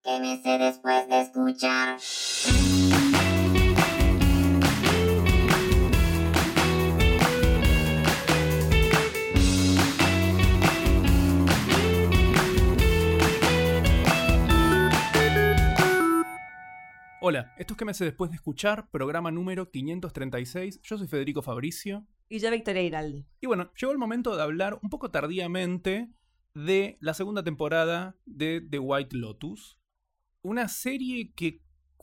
¿Qué me sé después de escuchar? Hola, esto es ¿Qué me sé después de escuchar? Programa número 536. Yo soy Federico Fabricio. Y yo Victoria Giraldi. Y bueno, llegó el momento de hablar un poco tardíamente de la segunda temporada de The White Lotus. Una serie que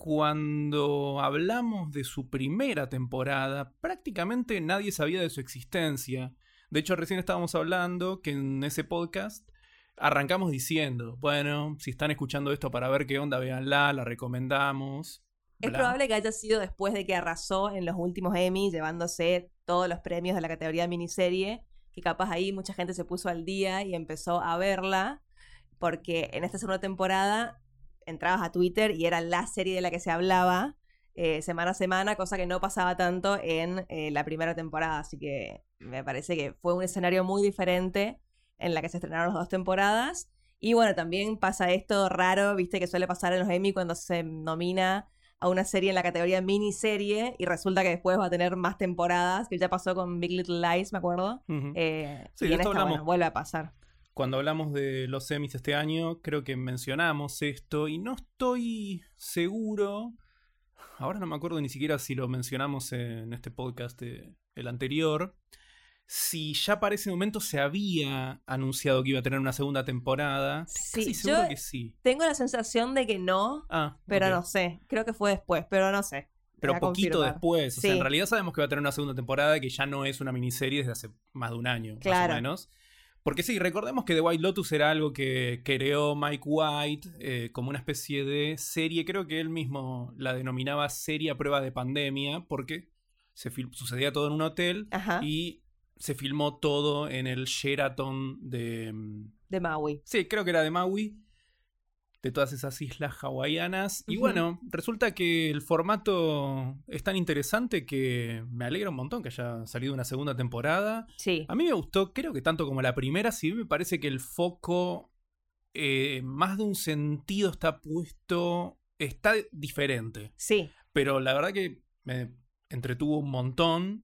cuando hablamos de su primera temporada, prácticamente nadie sabía de su existencia. De hecho, recién estábamos hablando que en ese podcast arrancamos diciendo, bueno, si están escuchando esto para ver qué onda, véanla, la recomendamos. Es probable que haya sido después de que arrasó en los últimos Emmy, llevándose todos los premios de la categoría miniserie, que capaz ahí mucha gente se puso al día y empezó a verla, porque en esta segunda temporada entrabas a Twitter y era la serie de la que se hablaba semana a semana, cosa que no pasaba tanto en la primera temporada, así que me parece que fue un escenario muy diferente en la que se estrenaron las dos temporadas. Y bueno, también pasa esto raro, viste, que suele pasar en los Emmy cuando se nomina a una serie en la categoría miniserie y resulta que después va a tener más temporadas, que ya pasó con Big Little Lies, me acuerdo. Uh-huh. Sí, y en esta, bueno, vuelve a pasar. Cuando hablamos de los Emmys este año, creo que mencionamos esto y no estoy seguro, ahora no me acuerdo ni siquiera si lo mencionamos en este podcast el anterior, si ya para ese momento se había anunciado que iba a tener una segunda temporada. Sí, casi seguro que sí. Tengo la sensación de que no, pero okay. No sé. Creo que fue después, pero no sé. Pero poquito después. O sea, en realidad sabemos que va a tener una segunda temporada que ya no es una miniserie desde hace más de un año, claro. Más o menos. Porque sí, recordemos que The White Lotus era algo que creó Mike White como una especie de serie. Creo que él mismo la denominaba serie a prueba de pandemia, porque sucedía todo en un hotel. Ajá. Y se filmó todo en el Sheraton de Maui. Sí, creo que era de Maui, de todas esas islas hawaianas. Y bueno, resulta que el formato es tan interesante que me alegra un montón que haya salido una segunda temporada. Sí. A mí me gustó, creo que tanto como la primera, sí me parece que el foco, más de un sentido está puesto, está diferente. Sí. Pero la verdad que me entretuvo un montón.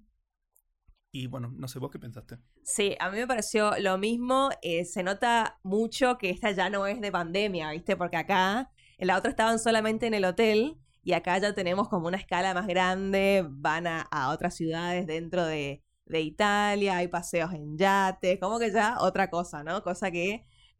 Y bueno, no sé, ¿vos qué pensaste? Sí, a mí me pareció lo mismo. Se nota mucho que esta ya no es de pandemia, ¿viste? Porque acá, en la otra estaban solamente en el hotel y acá ya tenemos como una escala más grande. Van a otras ciudades dentro de Italia, hay paseos en yates, como que ya otra cosa, ¿no? Cosa que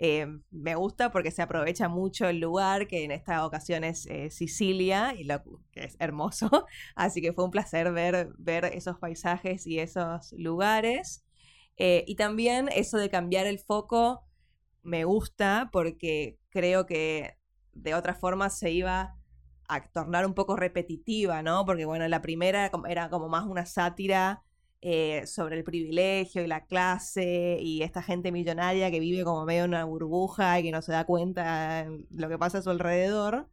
me gusta porque se aprovecha mucho el lugar, que en esta ocasión es Sicilia, y lo que es hermoso. Así que fue un placer ver esos paisajes y esos lugares. Y también eso de cambiar el foco me gusta porque creo que de otra forma se iba a tornar un poco repetitiva, ¿no? Porque bueno, la primera era como más una sátira sobre el privilegio y la clase y esta gente millonaria que vive como medio en una burbuja y que no se da cuenta de lo que pasa a su alrededor.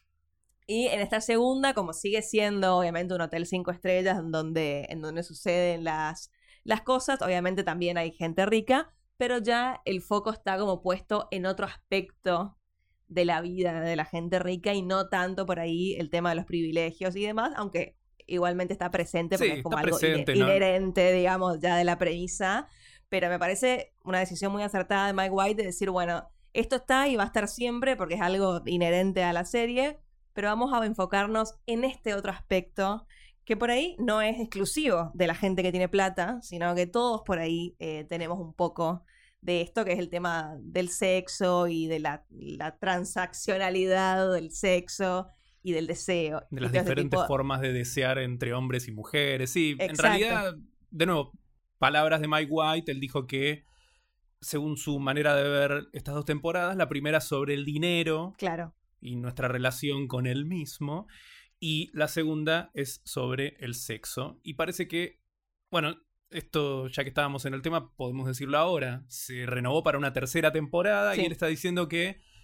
Y en esta segunda, como sigue siendo obviamente un hotel 5 estrellas en donde suceden las cosas, obviamente también hay gente rica, pero ya el foco está como puesto en otro aspecto de la vida de la gente rica y no tanto por ahí el tema de los privilegios y demás, aunque igualmente está presente porque es como algo inherente, ¿no? Digamos, ya de la premisa, pero me parece una decisión muy acertada de Mike White de decir, bueno, esto está y va a estar siempre porque es algo inherente a la serie, pero vamos a enfocarnos en este otro aspecto que por ahí no es exclusivo de la gente que tiene plata, sino que todos por ahí tenemos un poco de esto, que es el tema del sexo y de la transaccionalidad del sexo y del deseo. De las diferentes formas de desear entre hombres y mujeres. Sí, exacto. En realidad, de nuevo, palabras de Mike White, él dijo que, según su manera de ver estas dos temporadas, la primera sobre el dinero. Claro. Y nuestra relación con él mismo. Y la segunda es sobre el sexo. Y parece que, bueno, esto ya que estábamos en el tema, podemos decirlo ahora. Se renovó para una tercera temporada, sí. Y él está diciendo que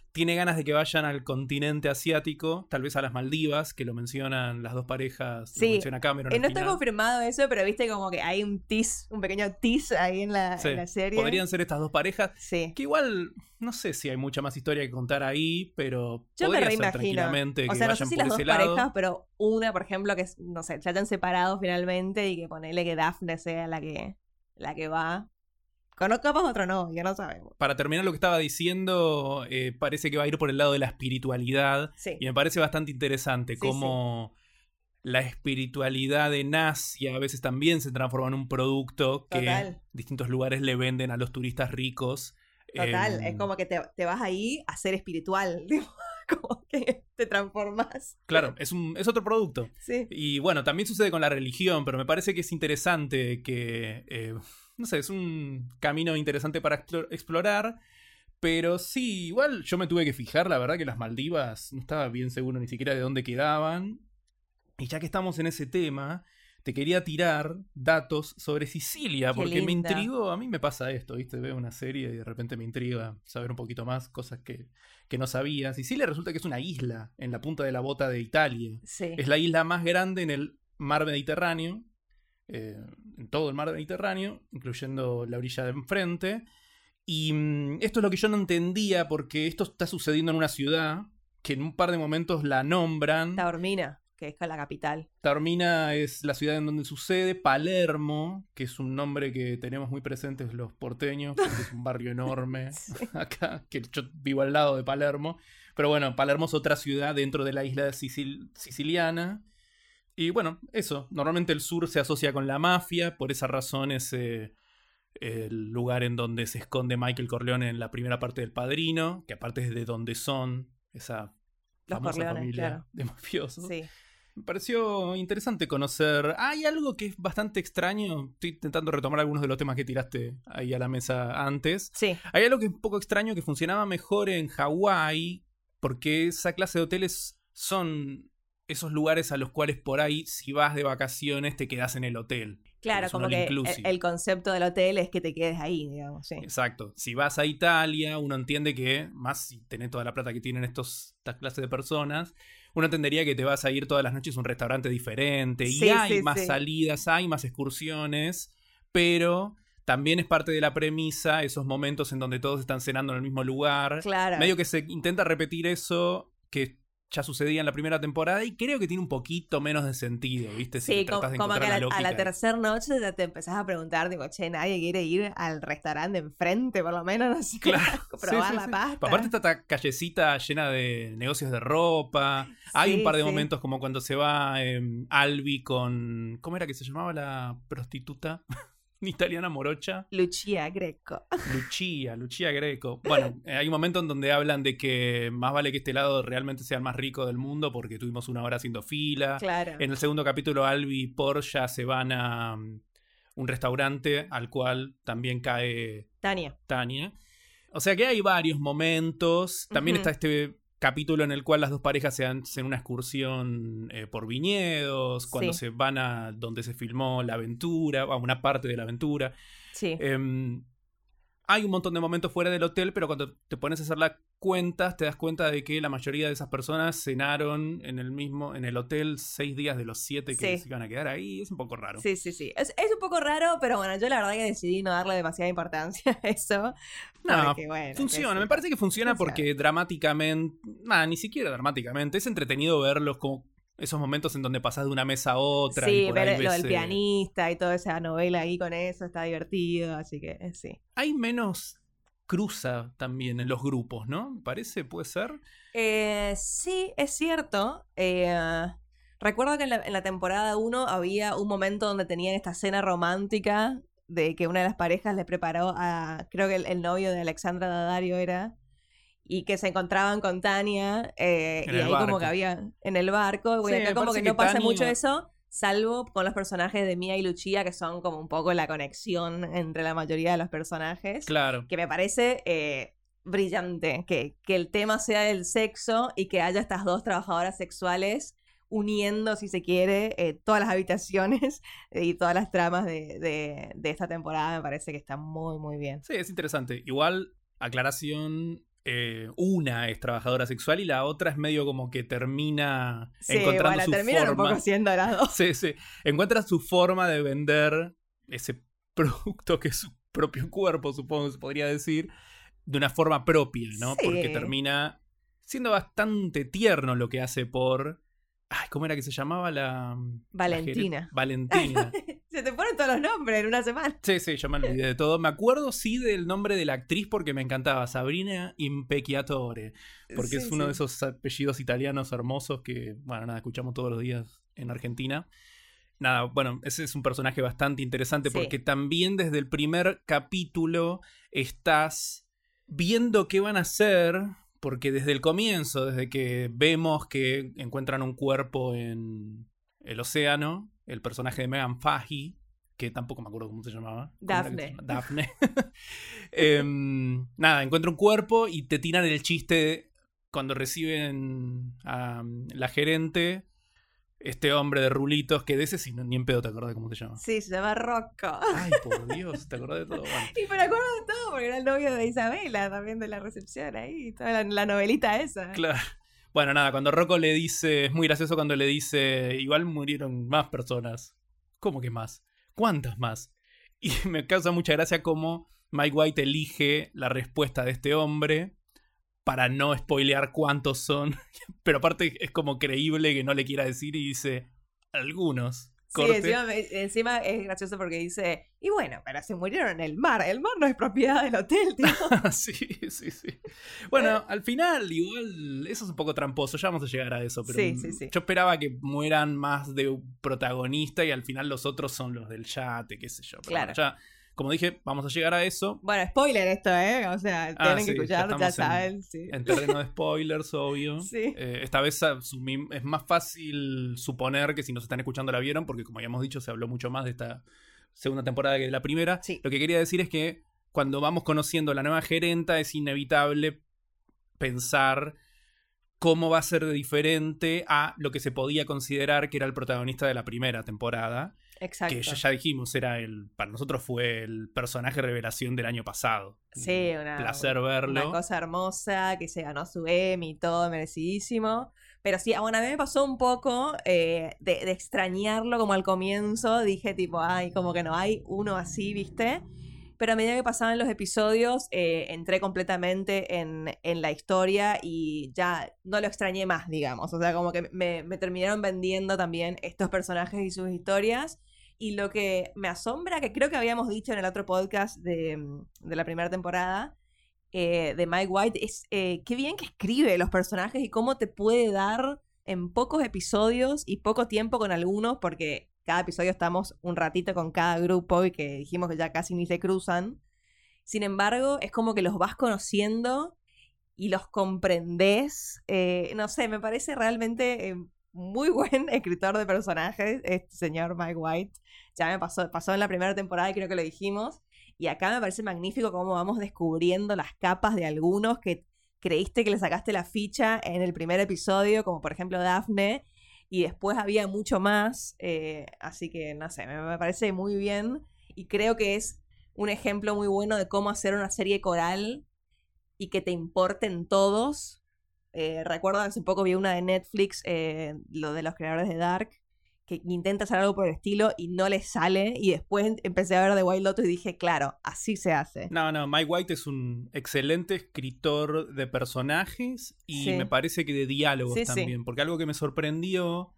tiene ganas de que vayan al continente asiático, tal vez a las Maldivas, que lo mencionan las dos parejas, lo Sí, menciona Cameron al no está final. confirmado eso, pero viste como que hay un pequeño tease ahí en la Sí, serie. podrían ser estas dos parejas, Sí. que igual no sé si hay mucha más historia que contar ahí, pero Yo me podría ser reimagino. tranquilamente O que sea, no sé vayan si por las dos ese lado. parejas, pero una, por ejemplo, que, no sé, se hayan separado finalmente y que ponele que Daphne sea la que va. Conozco capaz otro no, ya no sabemos. Para terminar lo que estaba diciendo, parece que va a ir por el lado de la espiritualidad. Sí. Y me parece bastante interesante Sí, cómo la espiritualidad en Asia a veces también se transforma en un producto que Total. distintos lugares le venden a los turistas ricos. Total, es como que te vas ahí a ser espiritual. Tipo, como que te transformas. Claro, es otro producto. Sí. Y bueno, también sucede con la religión, pero me parece que es interesante que, no sé, es un camino interesante para explorar. Pero sí, igual yo me tuve que fijar, la verdad que las Maldivas no estaba bien seguro ni siquiera de dónde quedaban. Y ya que estamos en ese tema, te quería tirar datos sobre Sicilia, Qué porque me linda. intrigó, a mí me pasa esto, ¿viste? Veo una serie y de repente me intriga saber un poquito más, cosas que no sabía. Sicilia resulta que es una isla en la punta de la bota de Italia. Sí. Es la isla más grande en el mar Mediterráneo, en todo el mar Mediterráneo, incluyendo la orilla de enfrente. Y esto es lo que yo no entendía, porque esto está sucediendo en una ciudad que en un par de momentos la nombran. Taormina, que es la capital. Taormina es la ciudad en donde sucede. Palermo, que es un nombre que tenemos muy presentes los porteños, porque es un barrio enorme Sí. acá, que yo vivo al lado de Palermo. Pero bueno, Palermo es otra ciudad dentro de la isla siciliana. Y bueno, eso. Normalmente el sur se asocia con la mafia, por esa razón es el lugar en donde se esconde Michael Corleone en la primera parte del Padrino, que aparte es de donde son esa Los famosa Corleones, familia claro. de mafiosos. Sí. Me pareció interesante conocer. Hay algo que es bastante extraño. Estoy intentando retomar algunos de los temas que tiraste ahí a la mesa antes. Sí. Hay algo que es un poco extraño, que funcionaba mejor en Hawái, porque esa clase de hoteles son esos lugares a los cuales por ahí, si vas de vacaciones, te quedas en el hotel. Claro, Es un como all que inclusive. el concepto del hotel es que te quedes ahí, digamos, sí. Exacto. Si vas a Italia, uno entiende que, más si tenés toda la plata que tienen estas clases de personas, uno entendería que te vas a ir todas las noches a un restaurante diferente. Y Sí, hay sí, más sí. salidas, hay más excursiones, pero también es parte de la premisa esos momentos en donde todos están cenando en el mismo lugar. Claro. Medio que se intenta repetir eso que ya sucedía en la primera temporada y creo que tiene un poquito menos de sentido, ¿viste? Si Sí, tratás de como que encontrar a la la lógica. tercera noche ya te empezás a preguntar, digo, che, nadie quiere ir al restaurante enfrente, por lo menos, no sé, Claro. a probar Sí, sí, la sí. pasta. Aparte está esta callecita llena de negocios de ropa. Hay un Sí, par de sí. momentos como cuando se va Albi con... ¿Cómo era que se llamaba la prostituta? Italiana morocha. Lucia Greco. Lucia Greco. Bueno, hay un momento en donde hablan de que más vale que este lado realmente sea el más rico del mundo porque tuvimos una hora haciendo fila. Claro. En el segundo capítulo, Albi y Portia se van a un restaurante al cual también cae Tania. O sea que hay varios momentos. También Ujú. está este capítulo en el cual las dos parejas se hacen una excursión por viñedos, cuando Sí. se van a donde se filmó la aventura, a una parte de la aventura. Sí. Hay un montón de momentos fuera del hotel, pero cuando te pones a hacer las cuentas, te das cuenta de que la mayoría de esas personas cenaron en el hotel 6 días de los 7 que Sí. se iban a quedar ahí. Es un poco raro. Sí, sí, sí. Es un poco raro, pero bueno, yo la verdad que decidí no darle demasiada importancia a eso. No, Porque, bueno, funciona. qué sé Me parece que funciona Funciona. porque dramáticamente, ni siquiera dramáticamente, es entretenido verlos como esos momentos en donde pasás de una mesa a otra. y Sí, por ahí ver lo ves, del pianista y toda esa novela ahí con eso, está divertido, así que sí. Hay menos cruza también en los grupos, ¿no? ¿Me parece? ¿Puede ser? Sí, es cierto. Recuerdo que en la temporada 1 había un momento donde tenían esta cena romántica de que una de las parejas le preparó a, creo que el novio de Alexandra Daddario era, y que se encontraban con Tania, y el ahí como barco. que había en el barco, y Sí, acá me como parece que que no pasa Tania- mucho eso, salvo con los personajes de Mia y Lucia, que son como un poco la conexión entre la mayoría de los personajes, Claro. que me parece brillante, que el tema sea el sexo y que haya estas dos trabajadoras sexuales uniendo, si se quiere, todas las habitaciones y todas las tramas de esta temporada. Me parece que está muy, muy bien. Sí, es interesante. Igual, aclaración, una es trabajadora sexual y la otra es medio como que termina Sí, encontrando bueno, su terminan un forma. poco siendo las dos. Sí, sí. Encuentra su forma de vender ese producto que es su propio cuerpo, supongo que se podría decir, de una forma propia, ¿no? Sí. Porque termina siendo bastante tierno lo que hace por... Ay, ¿cómo era que se llamaba la... Valentina. Valentina. Se te ponen todos los nombres en una semana. Sí, sí, yo me olvidé de todo. Me acuerdo, sí, del nombre de la actriz porque me encantaba. Sabrina Impecchiatore. Porque es uno de esos apellidos italianos hermosos que, bueno, nada, escuchamos todos los días en Argentina. Nada, bueno, ese es un personaje bastante interesante porque también desde el primer capítulo estás viendo qué van a hacer, porque desde el comienzo, desde que vemos que encuentran un cuerpo en el océano, el personaje de Megan Fahey, que tampoco me acuerdo cómo se llamaba. Daphne. Daphne. Nada, encuentra un cuerpo y te tiran el chiste cuando reciben a la gerente, este hombre de rulitos, que de ese sí, ni en pedo te acordás de cómo se llama. Sí, se llama Rocco. Ay, por Dios, te acordás de todo. Bueno. Y me acuerdo de todo, porque era el novio de Isabela, también de la recepción ahí, toda la novelita esa. Claro. Bueno, nada, cuando Rocco le dice, es muy gracioso cuando le dice, igual murieron más personas. ¿Cómo que más? ¿Cuántas más? Y me causa mucha gracia cómo Mike White elige la respuesta de este hombre para no spoilear cuántos son. Pero aparte es como creíble que no le quiera decir y dice, algunos. Corte. Sí, encima es gracioso porque dice, y bueno, pero se murieron en el mar no es propiedad del hotel, tío. Sí, sí, sí. Bueno, al final igual eso es un poco tramposo, ya vamos a llegar a eso, pero sí. yo esperaba que mueran más de un protagonista y al final los otros son los del yate, qué sé yo. Pero claro. Bueno, ya, como dije, vamos a llegar a eso. Bueno, spoiler esto, o sea, tienen que escuchar, ya saben. En terreno de spoilers, obvio. Sí. Esta vez es más fácil suponer que si nos están escuchando la vieron, porque como habíamos dicho, se habló mucho más de esta segunda temporada que de la primera. Sí. Lo que quería decir es que cuando vamos conociendo a la nueva gerenta es inevitable pensar cómo va a ser de diferente a lo que se podía considerar que era el protagonista de la primera temporada. Exacto. Que ya dijimos, para nosotros fue el personaje revelación del año pasado. Sí, un placer verlo. Una cosa hermosa, que se ganó su Emmy y todo, merecidísimo. Pero sí, bueno, a mí me pasó un poco de extrañarlo como al comienzo. Dije tipo, ay, como que no hay uno así, ¿viste? Pero a medida que pasaban los episodios, entré completamente en la historia y ya no lo extrañé más, digamos. O sea, como que me terminaron vendiendo también estos personajes y sus historias. Y lo que me asombra, que creo que habíamos dicho en el otro podcast de la primera temporada, de Mike White, es qué bien que escribe los personajes y cómo te puede dar en pocos episodios y poco tiempo con algunos, porque cada episodio estamos un ratito con cada grupo y que dijimos que ya casi ni se cruzan. Sin embargo, es como que los vas conociendo y los comprendés. No sé, me parece realmente muy buen escritor de personajes, este señor Mike White. Ya me pasó en la primera temporada y creo que lo dijimos. Y acá me parece magnífico cómo vamos descubriendo las capas de algunos que creíste que le sacaste la ficha en el primer episodio, como por ejemplo Daphne, y después había mucho más. Así que, no sé, me parece muy bien. Y creo que es un ejemplo muy bueno de cómo hacer una serie coral y que te importen todos. Recuerdo hace poco vi una de Netflix, lo de los creadores de Dark, que intenta hacer algo por el estilo y no le sale, y después empecé a ver The White Lotus y dije, claro, así se hace. No, Mike White es un excelente escritor de personajes y me parece que de diálogos también, porque algo que me sorprendió,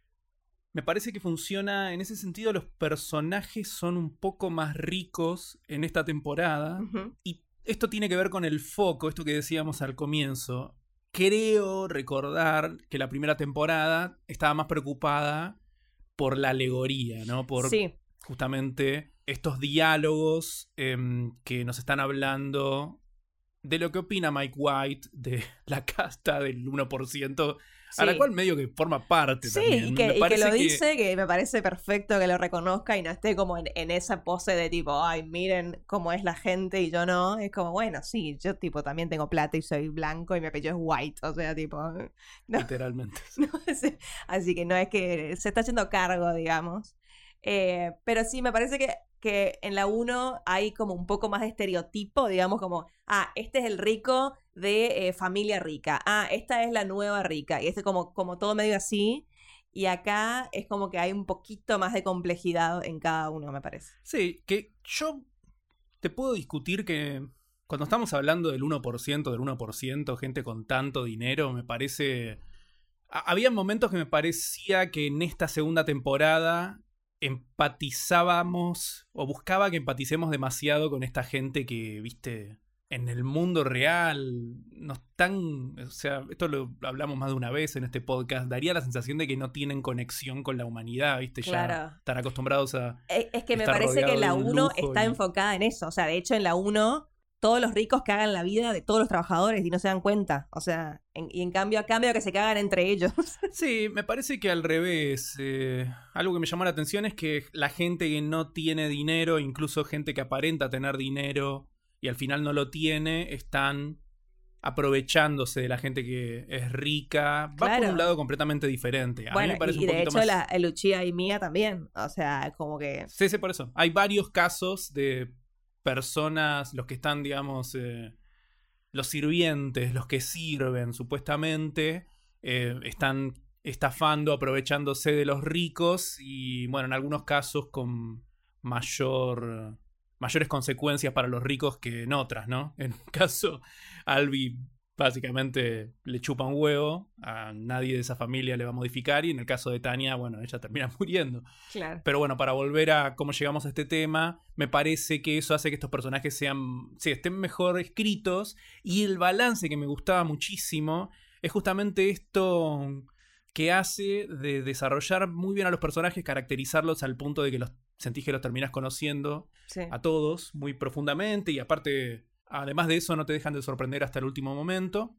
me parece que funciona en ese sentido, los personajes son un poco más ricos en esta temporada, y esto tiene que ver con el foco, esto que decíamos al comienzo. Creo recordar que la primera temporada estaba más preocupada por la alegoría, ¿no? Por justamente estos diálogos que nos están hablando de lo que opina Mike White de la casta del 1%, a la cual medio que forma parte también. Y que lo dice, que me parece perfecto que lo reconozca y no esté como en esa pose de tipo, ay, miren cómo es la gente y yo no. Es como, bueno, sí, yo tipo también tengo plata y soy blanco y mi apellido es White, o sea, tipo... No, literalmente. no, así que no es que se está haciendo cargo, digamos. Pero sí, me parece que en la 1 hay como un poco más de estereotipo, digamos como, este es el rico de familia rica, esta es la nueva rica, y como todo medio así, y acá es como que hay un poquito más de complejidad en cada uno, me parece. Sí, que yo te puedo discutir que cuando estamos hablando del 1%, gente con tanto dinero, me parece... Había momentos que me parecía que en esta segunda temporada empatizábamos o buscaba que empaticemos demasiado con esta gente que, viste, en el mundo real no están, o sea, esto lo hablamos más de una vez en este podcast, daría la sensación de que no tienen conexión con la humanidad, viste, Claro. ya están acostumbrados a... Es que me estar parece que rodeado la de un 1 lujo está y- enfocada en eso, o sea, de hecho en la 1 todos los ricos cagan la vida de todos los trabajadores y no se dan cuenta, o sea, y en cambio a cambio que se cagan entre ellos. Sí, me parece que al revés. Algo que me llamó la atención es que la gente que no tiene dinero, incluso gente que aparenta tener dinero y al final no lo tiene, están aprovechándose de la gente que es rica. Va por Claro. un lado completamente diferente. A mí Bueno, me parece y un de poquito hecho más... el Uchiha y Mia también, o sea, como que... Sí, sí, por eso. Hay varios casos de personas, los que están, digamos, los sirvientes, los que sirven supuestamente, están estafando, aprovechándose de los ricos y, bueno, en algunos casos con mayores consecuencias para los ricos que en otras, ¿no? En un caso, Albi básicamente le chupa un huevo, a nadie de esa familia le va a modificar y en el caso de Tania, bueno, ella termina muriendo. Claro. Pero bueno, para volver a cómo llegamos a este tema, me parece que eso hace que estos personajes estén mejor escritos y el balance que me gustaba muchísimo es justamente esto que hace de desarrollar muy bien a los personajes, caracterizarlos al punto de que los sentís que los terminás conociendo Sí. a todos muy profundamente y aparte, además de eso, no te dejan de sorprender hasta el último momento.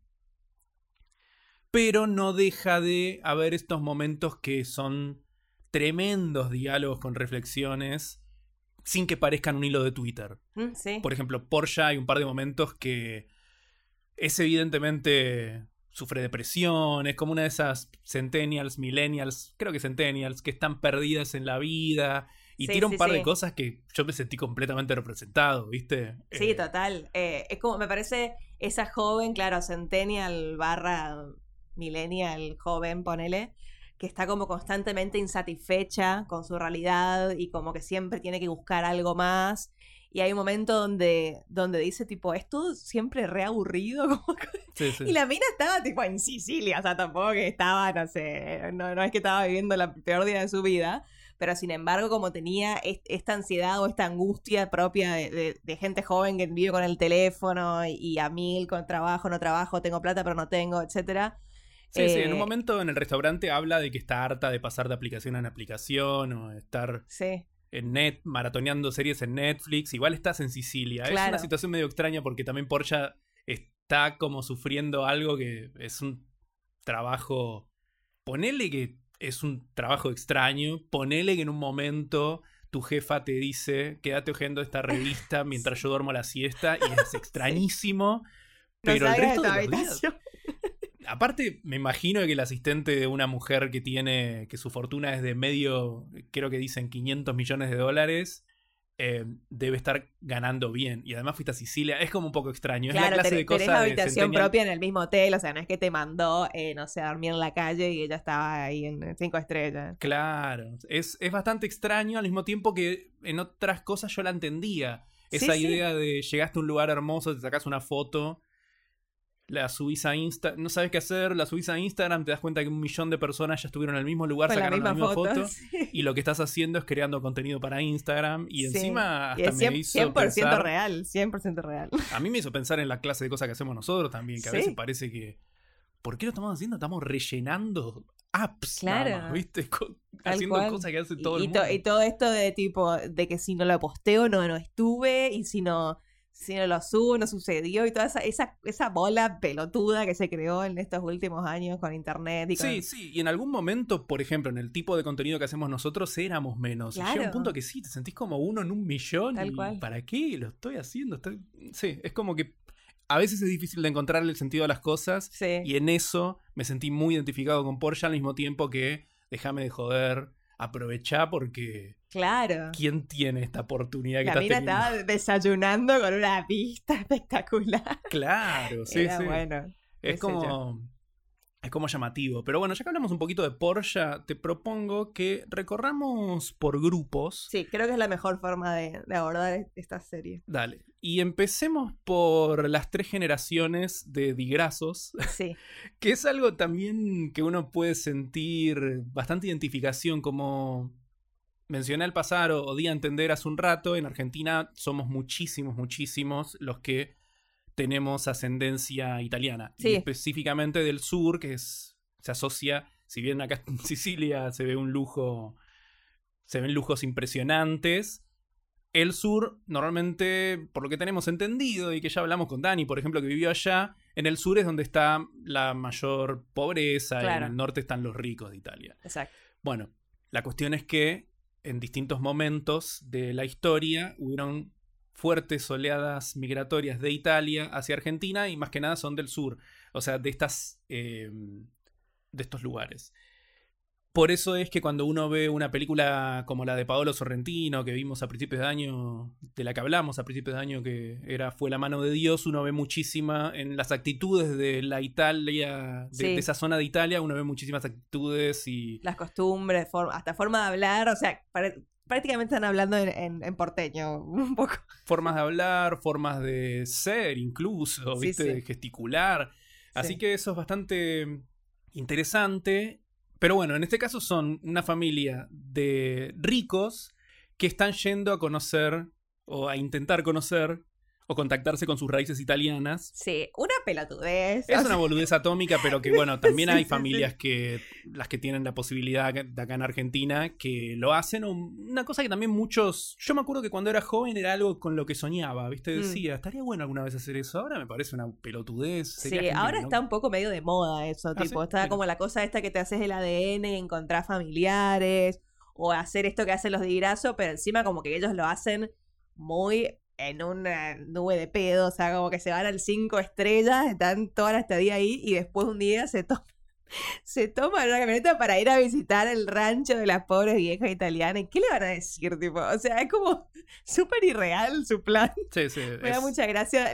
Pero no deja de haber estos momentos que son tremendos diálogos con reflexiones sin que parezcan un hilo de Twitter. Sí. Por ejemplo, Porsche hay un par de momentos que es evidentemente sufre depresión, es como una de esas centennials, millennials, creo que centennials, que están perdidas en la vida y Sí, tira un sí, par sí. de cosas que yo me sentí completamente representado, ¿viste? Sí, total. Es como, me parece, esa joven, claro, centennial / millennial joven, ponele, que está como constantemente insatisfecha con su realidad y como que siempre tiene que buscar algo más. Y hay un momento donde dice tipo, es todo siempre re aburrido. Como que... Sí, sí. Y la mina estaba tipo en Sicilia, o sea, tampoco que estaba, no sé, no es que estaba viviendo la peor día de su vida, pero sin embargo como tenía esta ansiedad o esta angustia propia de gente joven que vive con el teléfono y a mil con trabajo, no trabajo, tengo plata pero no tengo, etcétera. Sí, sí, en un momento en el restaurante habla de que está harta de pasar de aplicación en aplicación o estar Sí, en maratoneando series en Netflix. Igual estás en Sicilia. Es Claro. una situación medio extraña porque también Porsche está como sufriendo algo que es un trabajo... Ponele que es un trabajo extraño. Ponele que en un momento tu jefa te dice quédate hojeando esta revista mientras yo duermo la siesta y es extrañísimo. Pero no el salgas resto de de tu los días... habitación. Aparte, me imagino que el asistente de una mujer que su fortuna es de medio, creo que dicen $500 millones, debe estar ganando bien. Y además fuiste a Sicilia, es como un poco extraño. Es la Claro, clase de tenés cosas de habitación centennial. propia en el mismo hotel, o sea, no es que te mandó, no sé, a dormir en la calle y ella estaba ahí en 5 estrellas. Claro, es bastante extraño al mismo tiempo que en otras cosas yo la entendía. Sí, Esa sí. idea de llegaste a un lugar hermoso, te sacas una foto, la subís a Instagram, no sabes qué hacer, la subís a Instagram, te das cuenta que 1 millón de personas ya estuvieron en el mismo lugar, Con la sacaron misma la misma foto. sí. Y lo que estás haciendo es creando contenido para Instagram. Y Sí. encima Y hasta es me hizo 100% pensar... real, 100% real. A mí me hizo pensar en la clase de cosas que hacemos nosotros también. Que a Sí. veces parece que... ¿Por qué lo estamos haciendo? Estamos rellenando apps. Claro. Nada más, ¿viste? Tal Haciendo cual. cosas que hace todo el Y mundo. y todo esto de tipo, de que si no lo posteo no estuve, y si no lo subo no sucedió, y toda esa bola pelotuda que se creó en estos últimos años con internet y con... Sí, sí, y en algún momento, por ejemplo, en el tipo de contenido que hacemos nosotros, éramos menos. Y llega Claro. un punto que sí, te sentís como 1 en 1 millón. Tal y cual. ¿para qué lo estoy haciendo? Sí, es como que a veces es difícil de encontrar el sentido de las cosas. Sí. Y en eso me sentí muy identificado con Porsche al mismo tiempo que déjame de joder. aprovechá porque Claro. ¿quién tiene esta oportunidad que La estás mina teniendo? estaba desayunando con una vista espectacular. Claro, sí, Era sí. bueno. qué Es sé yo. como llamativo. Pero bueno, ya que hablamos un poquito de Porsche, te propongo que recorramos por grupos. Sí, creo que es la mejor forma de abordar esta serie. Dale. Y empecemos por las 3 generaciones de digrazos, Sí, que es algo también que uno puede sentir bastante identificación, como mencioné al pasar o di a entender hace un rato. En Argentina somos muchísimos los que tenemos ascendencia italiana. Sí. Y específicamente del sur, que se asocia, si bien acá en Sicilia se ven lujos impresionantes. El sur, normalmente, por lo que tenemos entendido y que ya hablamos con Dani, por ejemplo, que vivió allá, en el sur es donde está la mayor pobreza, Claro. y en el norte están los ricos de Italia. exacto. Bueno, la cuestión es que en distintos momentos de la historia hubieron fuertes oleadas migratorias de Italia hacia Argentina y más que nada son del sur, o sea, de estos lugares. Por eso es que cuando uno ve una película como la de Paolo Sorrentino, que vimos a principios de año, de la que hablamos a principios de año, que fue La mano de Dios, uno ve muchísima, en las actitudes de la Italia, Sí. de esa zona de Italia, uno ve muchísimas actitudes y... Las costumbres, hasta forma de hablar, o sea, prácticamente están hablando en porteño, un poco. formas de hablar, formas de ser incluso, Sí, ¿viste? sí. De gesticular. Así Sí. que eso es bastante interesante. Pero bueno, en este caso son una familia de ricos que están yendo a conocer o a intentar conocer o contactarse con sus raíces italianas. Sí, una pelotudez. Es o una sea, boludez atómica, pero que bueno, también Sí, hay sí, familias que las que tienen la posibilidad de acá en Argentina que lo hacen. Una cosa que también muchos... Yo me acuerdo que cuando era joven era algo con lo que soñaba, ¿viste? Decía, estaría bueno alguna vez hacer eso. Ahora me parece una pelotudez. Sería Sí, gente ahora que no- está un poco medio de moda eso, ¿Ah, tipo, sí? está Mira. como la cosa esta que te haces el ADN y encontrar familiares, o hacer esto que hacen los digrazos, pero encima como que ellos lo hacen muy en una nube de pedo, o sea, como que se van al 5 estrellas, están toda la estadía ahí y después un día se toman una camioneta para ir a visitar el rancho de las pobres viejas italianas. ¿Y qué le van a decir, tipo? O sea, es como súper irreal su plan. Sí, sí. Me da mucha gracia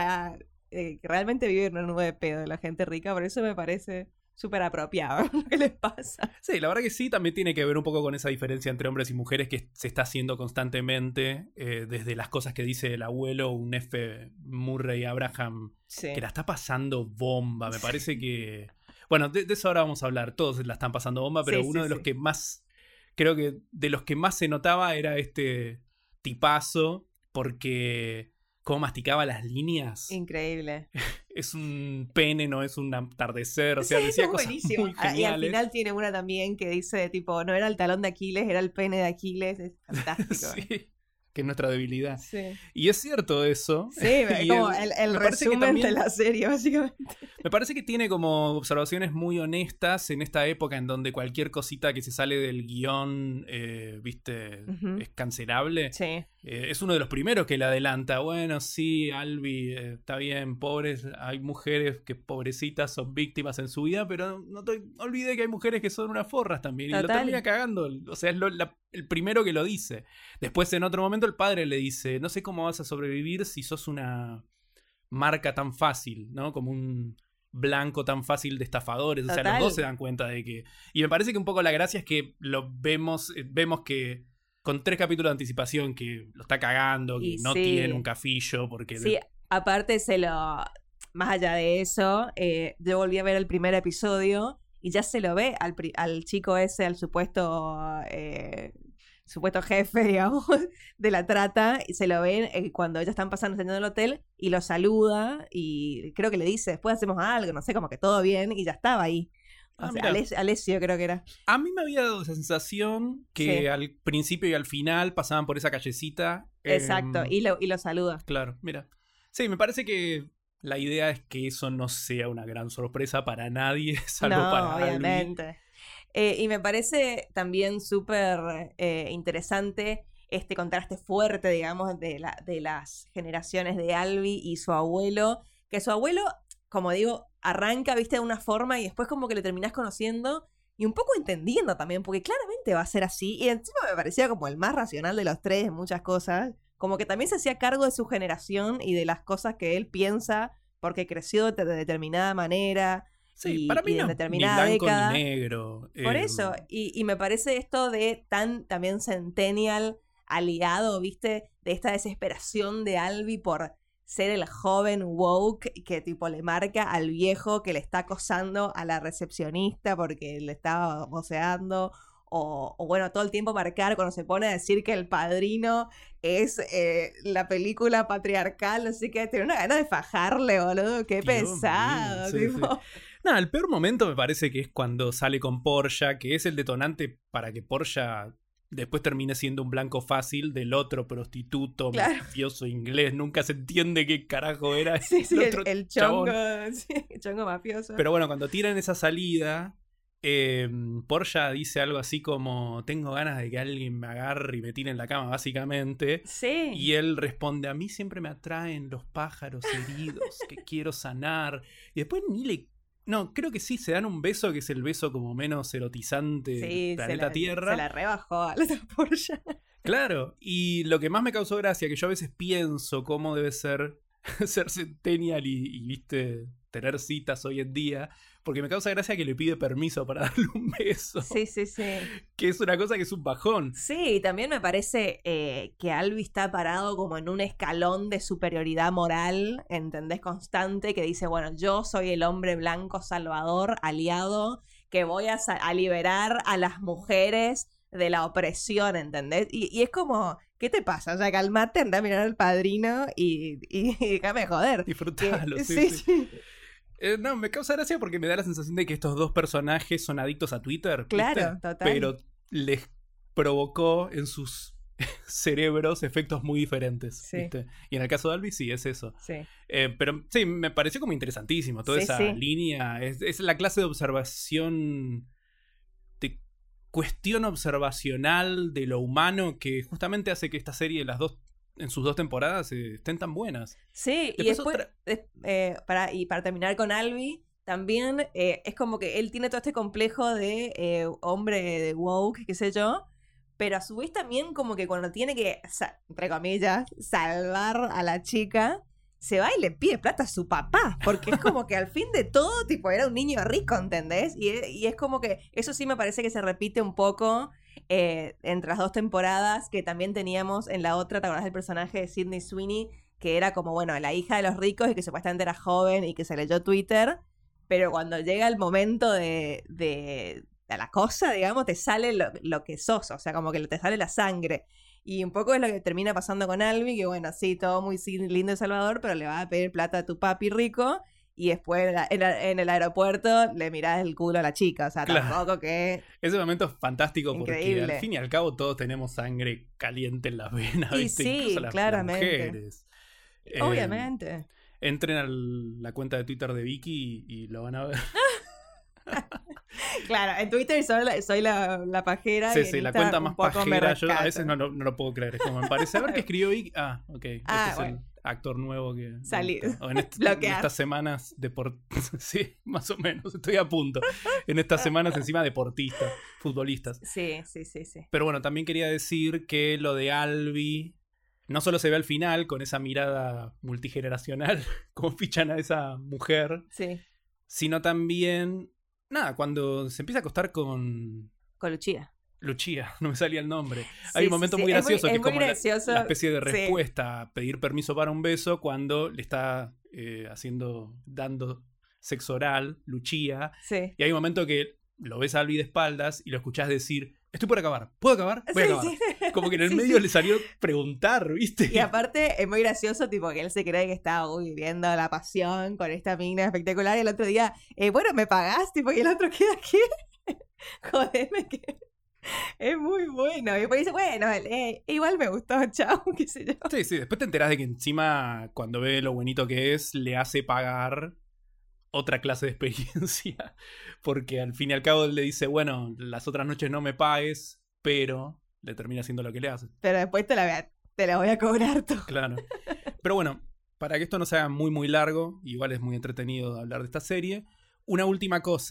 que realmente vive en una nube de pedo de la gente rica, por eso me parece súper apropiado lo que les pasa. Sí, la verdad que sí, también tiene que ver un poco con esa diferencia entre hombres y mujeres que se está haciendo constantemente, desde las cosas que dice el abuelo, un F. Murray Abraham, Sí. que la está pasando bomba. Me parece que... Bueno, de eso ahora vamos a hablar. Todos la están pasando bomba, pero Sí, uno sí, de los sí. que más... Creo que de los que más se notaba era este tipazo, porque cómo masticaba las líneas. Increíble. Es un pene, no es un atardecer. O sea, Sí, decía es cosas buenísimo. muy Y al geniales. final tiene una también que dice, tipo, no era el talón de Aquiles, era el pene de Aquiles. Es fantástico. Sí, que es nuestra debilidad. Sí. Y es cierto eso. Sí, es Y como el me parece que resumen también- de la serie, básicamente. Me parece que tiene como observaciones muy honestas en esta época en donde cualquier cosita que se sale del guión, viste, Ujú. es cancelable. Sí. Es uno de los primeros que le adelanta. Bueno, sí, Albi, está bien, pobres, hay mujeres que pobrecitas son víctimas en su vida, pero no te olvides que hay mujeres que son unas forras también. Y lo Total. termina cagando. O sea, es el primero que lo dice. Después, en otro momento, el padre le dice, no sé cómo vas a sobrevivir si sos una marca tan fácil, ¿no? Como un blanco tan fácil de estafadores. O sea, los Total. dos se dan cuenta de que... Y me parece que un poco la gracia es que lo vemos que con 3 capítulos de anticipación que lo está cagando, que Y no sí. tiene un cafillo, porque... Sí, aparte más allá de eso, yo volví a ver el primer episodio y ya se lo ve al chico ese, al supuesto jefe, digamos, de la trata, y se lo ven cuando ellos están pasando en el hotel y lo saluda y creo que le dice, después hacemos algo, no sé, como que todo bien y ya estaba ahí. O Ah, sea, mirá. Alessio creo que era. A mí me había dado esa sensación que Sí. al principio y al final pasaban por esa callecita. Exacto, y lo saluda. Claro, mira. Sí, me parece que la idea es que eso no sea una gran sorpresa para nadie, salvo No, para Albi. obviamente. Y me parece también súper interesante este contraste fuerte, digamos, de las generaciones de Albi y su abuelo. Que su abuelo, como digo, arranca, viste, de una forma y después como que le terminás conociendo y un poco entendiendo también, porque claramente va a ser así, y encima me parecía como el más racional de los tres en muchas cosas, como que también se hacía cargo de su generación y de las cosas que él piensa, porque creció de determinada manera. Sí, para mí y en no, determinada ni blanco década. ni negro. Por eso, y me parece esto de tan también centennial aliado, ¿viste? De esta desesperación de Albi por ser el joven woke que tipo le marca al viejo que le está acosando a la recepcionista porque le estaba voceando. O bueno, todo el tiempo marcar cuando se pone a decir que El Padrino es la película patriarcal, así que tiene una gana de fajarle, boludo, qué Dios pesado, mío, sí, tipo. sí. No, el peor momento me parece que es cuando sale con Portia, que es el detonante para que Portia después termine siendo un blanco fácil del otro prostituto, Claro. mafioso inglés. Nunca se entiende qué carajo era Sí, sí, el otro el chabón. chongo, sí, el chongo mafioso. Pero bueno, cuando tiran esa salida, Portia dice algo así como: tengo ganas de que alguien me agarre y me tire en la cama, básicamente. Sí. Y él responde: a mí siempre me atraen los pájaros heridos que quiero sanar. Y después ni le... No, creo que sí, se dan un beso que es el beso como menos erotizante del planeta Tierra. Se la rebajó a la Portia. Claro, y lo que más me causó gracia, que yo a veces pienso cómo debe ser ser centennial y viste, tener citas hoy en día, porque me causa gracia que le pide permiso para darle un beso. Sí, sí, sí. Que es una cosa que es un bajón. Sí, y también me parece que Albi está parado como en un escalón de superioridad moral, ¿entendés? Constante, que dice, bueno, yo soy el hombre blanco salvador, aliado, que voy a liberar a las mujeres de la opresión, ¿entendés? Y es como, ¿qué te pasa? O sea, calmate, anda a mirar al Padrino y déjame joder. Disfrutalo, Que- sí. No, me causa gracia porque me da la sensación de que estos dos personajes son adictos a Twitter. ¿viste? Claro, total. Pero les provocó en sus cerebros efectos muy diferentes. Sí. ¿viste? Y en el caso de Albi, sí, es eso. Sí. Pero sí, me pareció como interesantísimo toda Sí, esa sí. línea. Es la clase de observación, de cuestión observacional de lo humano que justamente hace que esta serie, las dos, en sus dos temporadas, estén tan buenas. Sí, y Después después, para terminar con Albi, también es como que él tiene todo este complejo de hombre de woke, qué sé yo, pero a su vez también como que cuando tiene que, entre comillas, salvar a la chica, se va y le pide plata a su papá, porque es como que al fin de todo, tipo, era un niño rico, ¿entendés? Y es como que eso sí me parece que se repite un poco entre las dos temporadas, que también teníamos en la otra, ¿te acordás del personaje de Sydney Sweeney? Que era como, bueno, la hija de los ricos y que supuestamente era joven y que se leyó Twitter, pero cuando llega el momento de la cosa, digamos, te sale lo que sos, o sea, como que te sale la sangre. Y un poco es lo que termina pasando con Albi, que bueno, sí, todo muy lindo y salvador, pero le va a pedir plata a tu papi rico y después en el aeropuerto le mirás el culo a la chica, o sea, Claro. tampoco que... Ese momento es fantástico porque Increíble. al fin y al cabo todos tenemos sangre caliente en las venas, Y ¿viste? sí, Incluso las claramente. mujeres. Obviamente. Entren a la cuenta de Twitter de Vicky y lo van a ver. Claro, en Twitter soy la pajera. Sí, y sí, en la Instagram cuenta un más poco me pajera. Yo a rescato. veces no lo puedo creer. Es como me parece. A ver qué escribió Vicky. Ah, ok. Este es bueno. el actor nuevo que. me Salí. gusta. O en Bloquear. estas semanas sí, más o menos. Estoy a punto. En estas semanas encima deportistas, futbolistas. Sí. Pero bueno, también quería decir que lo de Albi no solo se ve al final con esa mirada multigeneracional, como fichan a esa mujer, Sí, sino también, nada, cuando se empieza a acostar con con Luchía. Lucía, no me salía el nombre. Sí, Hay un sí, momento sí, muy es gracioso que es muy como gracioso. la especie de Sí. respuesta a pedir permiso para un beso cuando le está dando sexo oral, Lucía. Sí. Y hay un momento que lo ves a Albi de espaldas y lo escuchás decir: estoy por acabar, ¿puedo acabar? Voy a acabar. Sí. Como que en el Sí, medio sí. le salió preguntar, ¿viste? Y aparte es muy gracioso, tipo, que él se cree que está viviendo la pasión con esta mina espectacular y el otro día, bueno, ¿me pagás? Tipo, y el otro queda, ¿qué? Jodeme que... Es muy bueno. Y después dice, bueno, igual me gustó, chao, qué sé yo. Sí, sí, después te enterás de que encima, cuando ve lo bonito que es, le hace pagar otra clase de experiencia. Porque al fin y al cabo él le dice: bueno, las otras noches no me pagues, pero le termina haciendo lo que le hace. Pero después te la voy a cobrar todo. Claro. Pero bueno, para que esto no sea muy muy largo, igual es muy entretenido hablar de esta serie, una última cosa.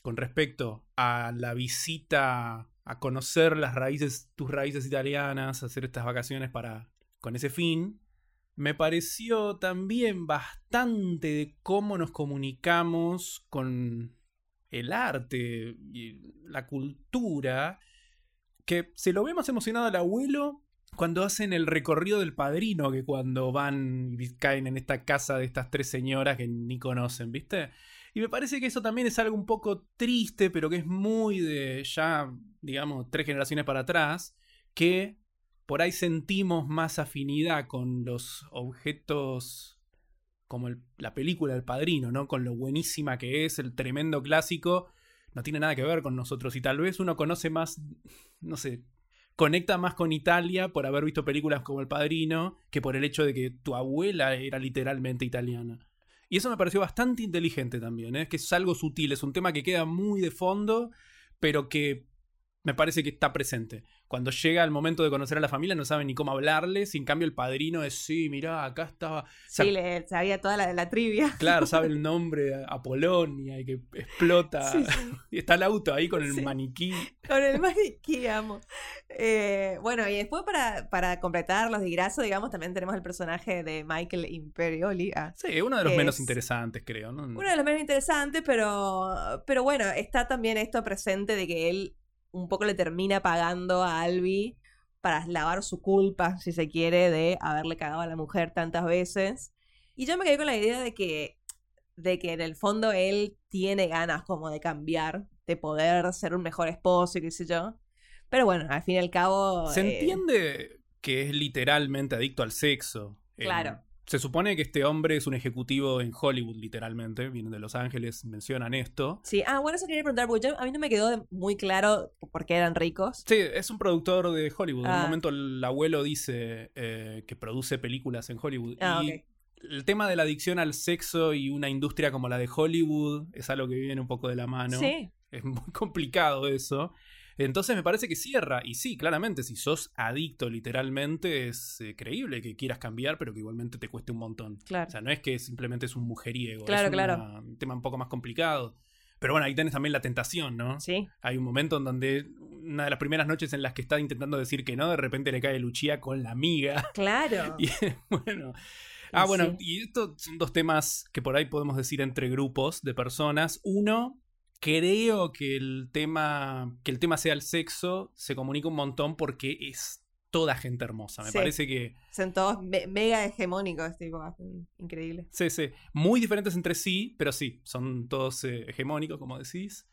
con respecto a la visita, a conocer las raíces, tus raíces italianas, hacer estas vacaciones con ese fin, me pareció también bastante de cómo nos comunicamos con el arte y la cultura, que se lo ve más emocionado al abuelo cuando hacen el recorrido del Padrino que cuando van y caen en esta casa de estas 3 señoras que ni conocen, ¿viste? Y me parece que eso también es algo un poco triste, pero que es muy de ya, digamos, 3 generaciones para atrás, que por ahí sentimos más afinidad con los objetos como la película El Padrino, ¿no? Con lo buenísima que es, el tremendo clásico, no tiene nada que ver con nosotros. Y tal vez uno conoce más, no sé, conecta más con Italia por haber visto películas como El Padrino que por el hecho de que tu abuela era literalmente italiana. Y eso me pareció bastante inteligente también, ¿eh? Es que es algo sutil, es un tema que queda muy de fondo, pero que me parece que está presente. Cuando llega el momento de conocer a la familia no saben ni cómo hablarles, y en cambio el Padrino es, sí, mirá, acá estaba... Sí, sabía toda la trivia. Claro, sabe el nombre a Polonia y que explota. Sí, sí. Y está el auto ahí con el Sí. maniquí. Con el maniquí, amo. Bueno, y después para completar los digrazos, digamos, también tenemos el personaje de Michael Imperioli. Sí, uno de los que menos es interesantes, creo, ¿no? uno de los menos interesantes, pero bueno, está también esto presente de que él un poco le termina pagando a Albi para lavar su culpa, si se quiere, de haberle cagado a la mujer tantas veces. Y yo me quedé con la idea de que en el fondo él tiene ganas como de cambiar, de poder ser un mejor esposo y qué sé yo. Pero bueno, al fin y al cabo... Se entiende que es literalmente adicto al sexo. Claro. Se supone que este hombre es un ejecutivo en Hollywood, literalmente. Vienen de Los Ángeles, mencionan esto. Sí, bueno, eso quería preguntar, porque a mí no me quedó muy claro por qué eran ricos. Sí, es un productor de Hollywood. En un Ah. momento el abuelo dice que produce películas en Hollywood. Y Ok. el tema de la adicción al sexo y una industria como la de Hollywood es algo que viene un poco de la mano. Sí. Es muy complicado eso. Entonces me parece que cierra. Y sí, claramente, si sos adicto literalmente, es creíble que quieras cambiar, pero que igualmente te cueste un montón. Claro. O sea, no es que simplemente es un mujeriego. Claro, es claro. un tema un poco más complicado. Pero bueno, ahí tenés también la tentación, ¿no? Sí. Hay un momento en donde una de las primeras noches en las que está intentando decir que no, de repente le cae Lucia con la amiga. Claro. Y bueno... Y bueno, sí. y estos son 2 temas que por ahí podemos decir entre grupos de personas. Uno, creo que el tema sea el sexo se comunica un montón porque es toda gente hermosa. Me Sí. parece que... Son todos mega hegemónicos, tipo, increíble. Sí, sí. Muy diferentes entre sí, pero sí, son todos hegemónicos, como decís.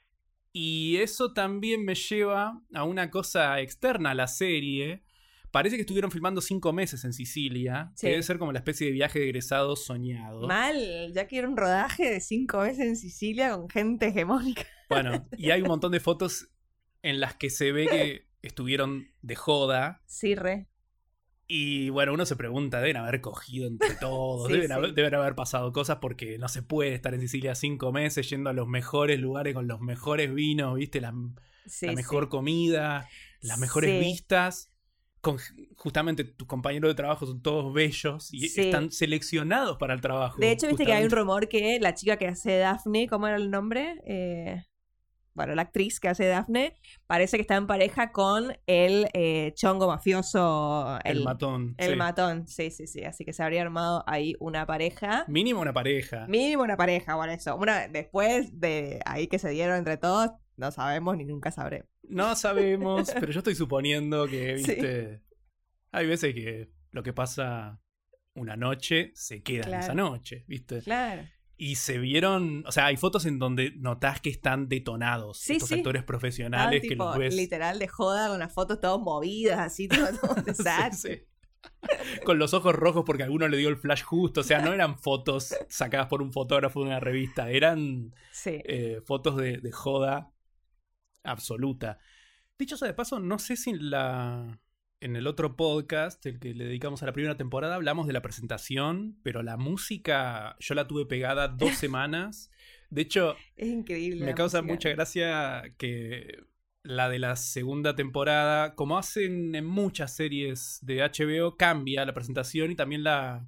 Y eso también me lleva a una cosa externa a la serie. Parece que estuvieron filmando 5 meses en Sicilia, Sí. que debe ser como la especie de viaje de egresados soñado. Mal, ya que era un rodaje de 5 veces en Sicilia con gente hegemónica. Bueno, y hay un montón de fotos en las que se ve que estuvieron de joda. Sí, re. Y bueno, uno se pregunta, deben haber cogido entre todos, Sí, sí. deben haber pasado cosas porque no se puede estar en Sicilia 5 meses yendo a los mejores lugares con los mejores vinos, ¿viste? La Sí, mejor sí. comida, las mejores Sí. vistas. Justamente tus compañeros de trabajo son todos bellos y Sí. están seleccionados para el trabajo. De hecho, viste que hay un justamente. rumor que la chica que hace Daphne, ¿cómo era el nombre? Bueno, la actriz que hace Daphne, parece que está en pareja con el chongo mafioso. El matón. El sí. matón, sí, sí, sí. Así que se habría armado ahí una pareja. Mínimo una pareja. Mínimo una pareja, por eso. Después de ahí que se dieron entre todos, no sabemos ni nunca sabremos. No sabemos, pero yo estoy suponiendo que, Sí. viste, hay veces que lo que pasa una noche se queda en Claro. esa noche, viste. Claro. Y se vieron, o sea, hay fotos en donde notás que están detonados Sí, estos sí. actores Estaban profesionales que tipo, los ves. literal de joda con las fotos todas movidas, así, todo un desastre. Sí, sí. Con los ojos rojos porque alguno le dio el flash justo. O sea, no eran fotos sacadas por un fotógrafo de una revista, eran Sí. fotos de joda absoluta. Dicho sea de paso, no sé si en el otro podcast, el que le dedicamos a la primera temporada, hablamos de la presentación, pero la música yo la tuve pegada 2 semanas. De hecho, Es increíble. me la causa música. mucha gracia que la de la segunda temporada, como hacen en muchas series de HBO, cambia la presentación y también la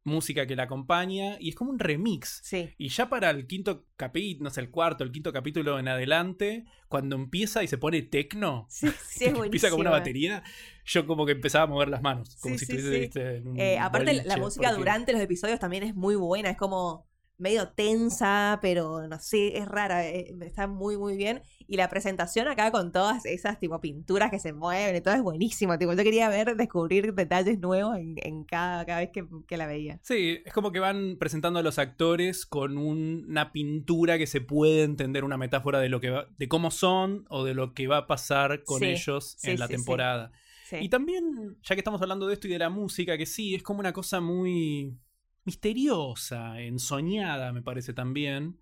música que la acompaña, y es como un remix. Sí. Y ya para el quinto capítulo, no sé, el quinto capítulo en adelante, cuando empieza y se pone tecno, Sí, sí, es que empieza como una buenísima. batería, yo como que empezaba a mover las manos, como Sí, si sí, estuviese, sí. viste, en un Aparte, la boliche, música porque- durante los episodios también es muy buena. Es como medio tensa, pero no sé, es rara. Está muy, muy bien. Y la presentación acá con todas esas tipo pinturas que se mueven y todo es buenísimo. Tipo, yo quería descubrir detalles nuevos en cada vez que la veía. Sí, es como que van presentando a los actores con una pintura que se puede entender una metáfora de lo que de cómo son o de lo que va a pasar con Sí, ellos sí, en la sí, temporada. Sí. Y también, ya que estamos hablando de esto y de la música, que sí, es como una cosa muy misteriosa, ensoñada, me parece también.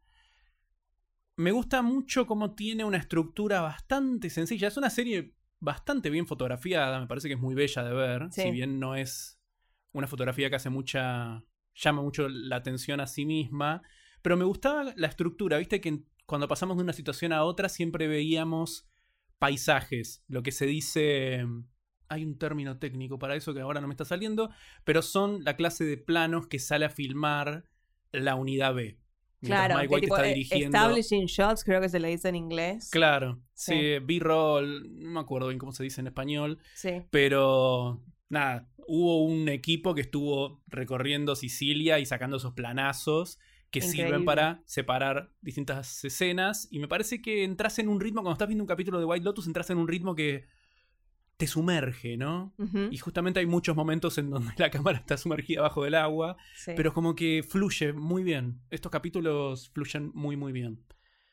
Me gusta mucho cómo tiene una estructura bastante sencilla. Es una serie bastante bien fotografiada, me parece que es muy bella de ver, Sí. si bien no es una fotografía que hace llama mucho la atención a sí misma, pero me gustaba la estructura, viste que cuando pasamos de una situación a otra siempre veíamos paisajes, lo que se dice, hay un término técnico para eso que ahora no me está saliendo, pero son la clase de planos que sale a filmar la unidad B. Mientras Claro, Mike que White tipo está dirigiendo. establishing shots, creo que se le dice en inglés. Claro, Sí. sí, B-roll, no me acuerdo bien cómo se dice en español, Sí. pero nada, hubo un equipo que estuvo recorriendo Sicilia y sacando esos planazos que Increíble. sirven para separar distintas escenas, y me parece que entras en un ritmo, cuando estás viendo un capítulo de White Lotus, entras en un ritmo que te sumerge, ¿no? Ujú. Y justamente hay muchos momentos en donde la cámara está sumergida bajo el agua, Sí. pero como que fluye muy bien. Estos capítulos fluyen muy, muy bien.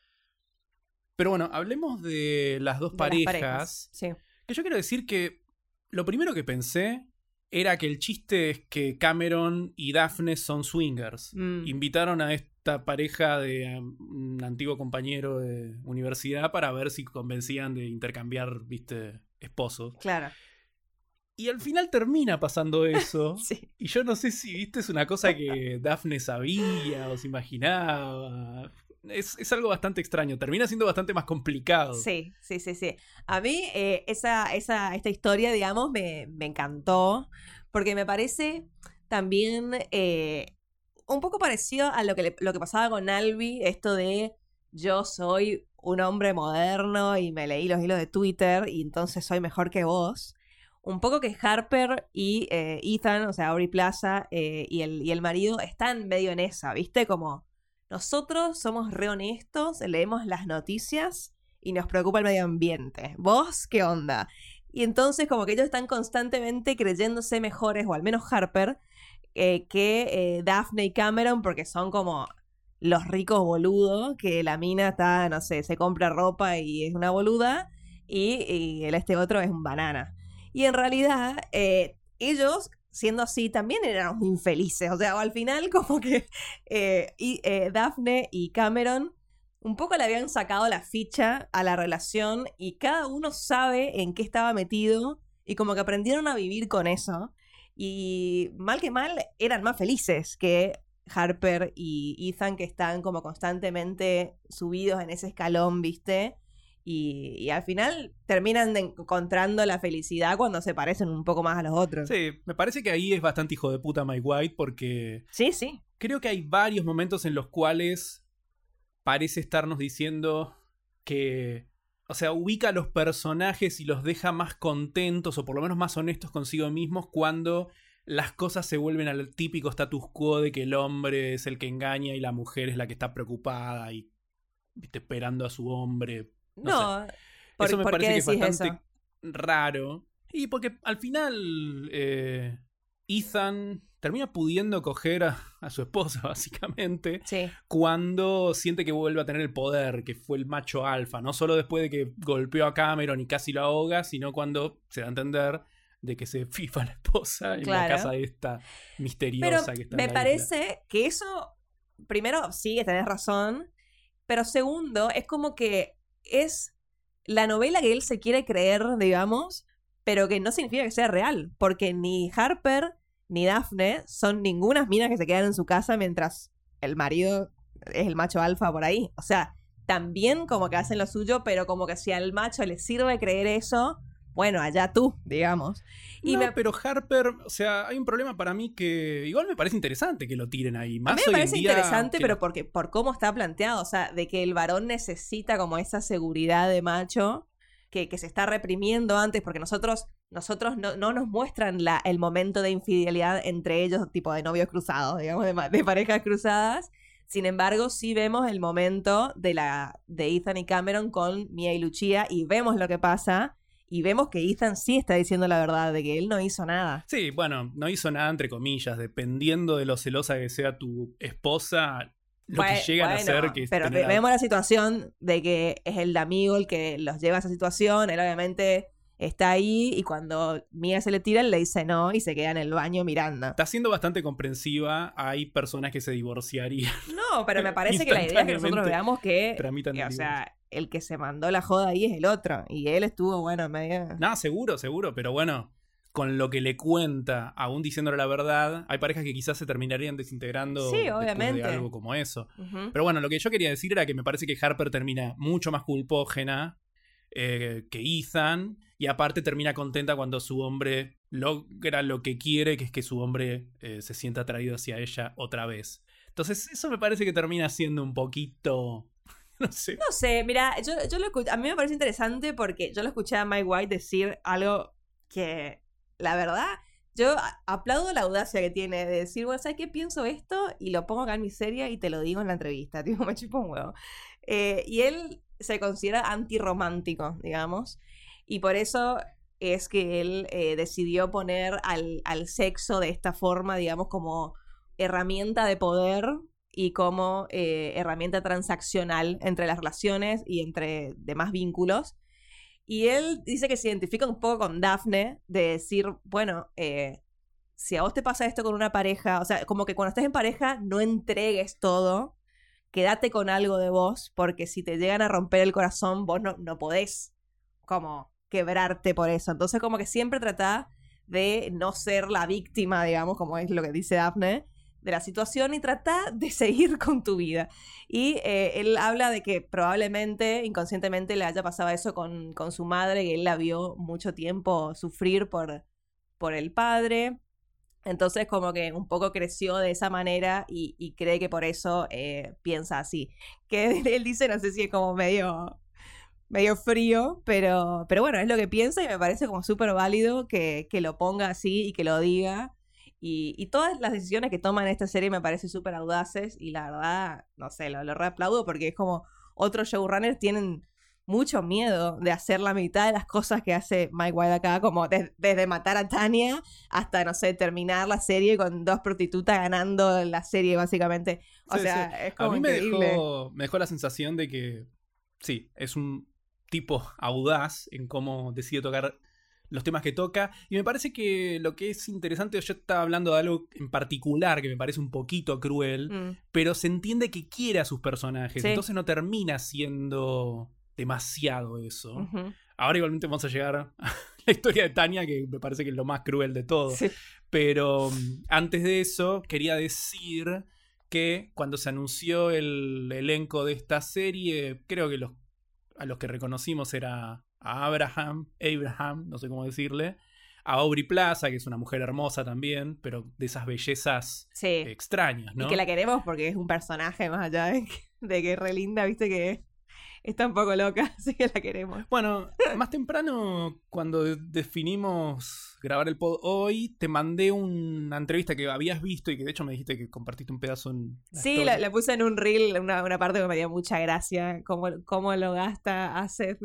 Pero bueno, hablemos de las dos De las parejas. Sí. Que yo quiero decir que lo primero que pensé era que el chiste es que Cameron y Daphne son swingers. Mm. Invitaron a esta pareja de un antiguo compañero de universidad para ver si convencían de intercambiar, viste, esposos. Claro. Y al final termina pasando eso. Sí. Y yo no sé si, viste, es una cosa que Daphne sabía o se imaginaba. Es algo bastante extraño. Termina siendo bastante más complicado. Sí. A mí esta historia, digamos, me encantó porque me parece también un poco parecido a lo que pasaba con Albi, esto de yo soy un hombre moderno y me leí los hilos de Twitter y entonces soy mejor que vos. Un poco que Harper y Ethan, o sea, Aubrey Plaza y el marido están medio en esa, ¿viste? Como nosotros somos re honestos, leemos las noticias y nos preocupa el medio ambiente. ¿Vos qué onda? Y entonces como que ellos están constantemente creyéndose mejores, o al menos Harper, que Daphne y Cameron, porque son como los ricos boludos, que la mina está, no sé, se compra ropa y es una boluda, y este otro es un banana. Y en realidad, ellos, siendo así, también eran infelices. O sea, al final como que Daphne y Cameron un poco le habían sacado la ficha a la relación y cada uno sabe en qué estaba metido y como que aprendieron a vivir con eso. Y mal que mal, eran más felices que Harper y Ethan, que están como constantemente subidos en ese escalón, ¿viste? Y al final terminan encontrando la felicidad cuando se parecen un poco más a los otros. Sí, me parece que ahí es bastante hijo de puta Mike White, porque Sí, sí. creo que hay varios momentos en los cuales parece estarnos diciendo que, o sea, ubica a los personajes y los deja más contentos o por lo menos más honestos consigo mismos cuando las cosas se vuelven al típico status quo de que el hombre es el que engaña y la mujer es la que está preocupada y, ¿viste?, esperando a su hombre. No sé. Eso me ¿por parece qué que es decís bastante eso? raro. Y porque al final Ethan termina pudiendo coger a su esposa, básicamente, Sí. cuando siente que vuelve a tener el poder, que fue el macho alfa. No solo después de que golpeó a Cameron y casi lo ahoga, sino cuando se da a entender de que se fifa a la esposa en Claro. la casa esta Pero misteriosa que está en me la parece que eso, primero, sí, tenés razón, pero segundo, es como que es la novela que él se quiere creer, digamos, pero que no significa que sea real, porque ni Harper ni Daphne son ningunas minas que se quedan en su casa mientras el marido es el macho alfa por ahí. O sea, también como que hacen lo suyo, pero como que si al macho le sirve creer eso, bueno, allá tú, digamos. Y no, pero Harper, o sea, hay un problema para mí que igual me parece interesante que lo tiren ahí. Más a mí hoy me en parece día interesante, que pero porque por cómo está planteado, o sea, de que el varón necesita como esa seguridad de macho que se está reprimiendo antes, porque nosotros no nos muestran el momento de infidelidad entre ellos, tipo de novios cruzados, digamos, de parejas cruzadas. Sin embargo, sí vemos el momento de Ethan y Cameron con Mia y Lucia y vemos lo que pasa. Y vemos que Ethan sí está diciendo la verdad, de que él no hizo nada. Sí, bueno, no hizo nada entre comillas, dependiendo de lo celosa que sea tu esposa, lo que llegan a hacer que es pero tener vemos la situación de que es el amigo el que los lleva a esa situación, él obviamente está ahí y cuando Mia se le tira, él le dice no y se queda en el baño mirando. Está siendo bastante comprensiva, hay personas que se divorciarían. No, pero me parece que la idea es que nosotros veamos que o sea, el que se mandó la joda ahí es el otro. Y él estuvo, bueno, medio... No, seguro, pero bueno, con lo que le cuenta, aún diciéndole la verdad, hay parejas que quizás se terminarían desintegrando después de algo como eso. Pero bueno, lo que yo quería decir era que me parece que Harper termina mucho más culpógena que Ethan, y aparte termina contenta cuando su hombre logra lo que quiere, que es que su hombre se sienta atraído hacia ella otra vez. Entonces eso me parece que termina siendo un poquito... No sé, mira, yo lo escuché, a mí me parece interesante porque yo lo escuché a Mike White decir algo que, la verdad, yo aplaudo la audacia que tiene de decir, bueno, ¿sabes qué? Pienso esto y lo pongo acá en mi serie y te lo digo en la entrevista, tipo, me chupo un huevo. Y él se considera antirromántico, digamos, y por eso es que él decidió poner al sexo de esta forma, digamos, como herramienta de poder y como herramienta transaccional entre las relaciones y entre demás vínculos. Y él dice que se identifica un poco con Daphne, de decir, bueno, si a vos te pasa esto con una pareja, o sea, como que cuando estés en pareja no entregues todo, quédate con algo de vos, porque si te llegan a romper el corazón, vos no podés como quebrarte por eso. Entonces como que siempre trata de no ser la víctima, digamos, como es lo que dice Daphne, de la situación y trata de seguir con tu vida. Y él habla de que probablemente inconscientemente le haya pasado eso con su madre, que él la vio mucho tiempo sufrir por el padre. Entonces como que un poco creció de esa manera y cree que por eso piensa así. Que él dice, no sé si es como medio frío, pero bueno, es lo que piensa y me parece como súper válido que lo ponga así y que lo diga. Y todas las decisiones que toman en esta serie me parecen súper audaces y la verdad, no sé, lo reaplaudo porque es como otros showrunners tienen mucho miedo de hacer la mitad de las cosas que hace Mike White acá, como desde matar a Tanya hasta, no sé, terminar la serie con 2 prostitutas ganando la serie, básicamente. O sea, es como a mí increíble. me dejó la sensación de que sí, es un tipo audaz en cómo decide tocar los temas que toca, y me parece que lo que es interesante, yo estaba hablando de algo en particular que me parece un poquito cruel, pero se entiende que quiere a sus personajes, sí. Entonces no termina siendo demasiado eso. Ahora igualmente vamos a llegar a la historia de Tanya, que me parece que es lo más cruel de todo. Sí. Pero antes de eso, quería decir que cuando se anunció el elenco de esta serie, creo que a los que reconocimos era a Abraham, no sé cómo decirle, a Aubrey Plaza, que es una mujer hermosa también, pero de esas bellezas extrañas, ¿no? Y que la queremos porque es un personaje más allá de que es re linda, viste que está un poco loca, así que la queremos. Bueno, más temprano, cuando definimos grabar el pod hoy, te mandé una entrevista que habías visto y que de hecho me dijiste que compartiste un pedazo en la Sí, la puse en un reel, una parte que me dio mucha gracia, cómo lo gasta Seth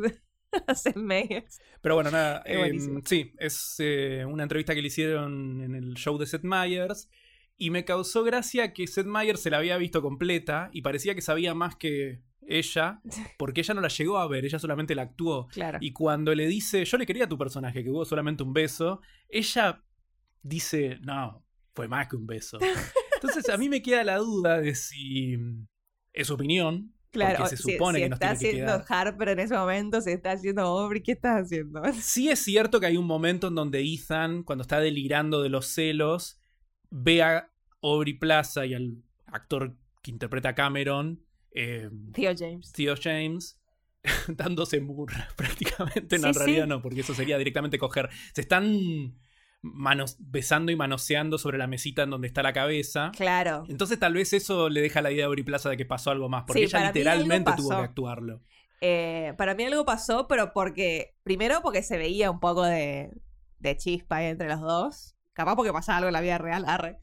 Meyers. Pero bueno, nada, sí, es una entrevista que le hicieron en el show de Seth Meyers y me causó gracia que Seth Meyers se la había visto completa y parecía que sabía más que ella, porque ella no la llegó a ver, ella solamente la actuó. Claro. Y cuando le dice, yo le quería a tu personaje, que hubo solamente un beso, ella dice, no, fue más que un beso. Entonces a mí me queda la duda de si es su opinión. Claro, porque se supone que nos tiene que quedar. Está haciendo Harper en ese momento, se está haciendo Aubrey, ¿qué estás haciendo? Sí es cierto que hay un momento en donde Ethan, cuando está delirando de los celos, ve a Aubrey Plaza y al actor que interpreta a Cameron, Theo James, dándose murra prácticamente. No, Sí, en realidad sí. no, porque eso sería directamente coger. Se están besando y manoseando sobre la mesita en donde está la cabeza. Claro. Entonces tal vez eso le deja la idea a Aubrey Plaza de que pasó algo más, porque Sí, ella para mí literalmente algo tuvo pasó. que actuarlo. Para mí algo pasó, pero primero porque se veía un poco de chispa ahí entre los dos. Capaz porque pasaba algo en la vida real, arre.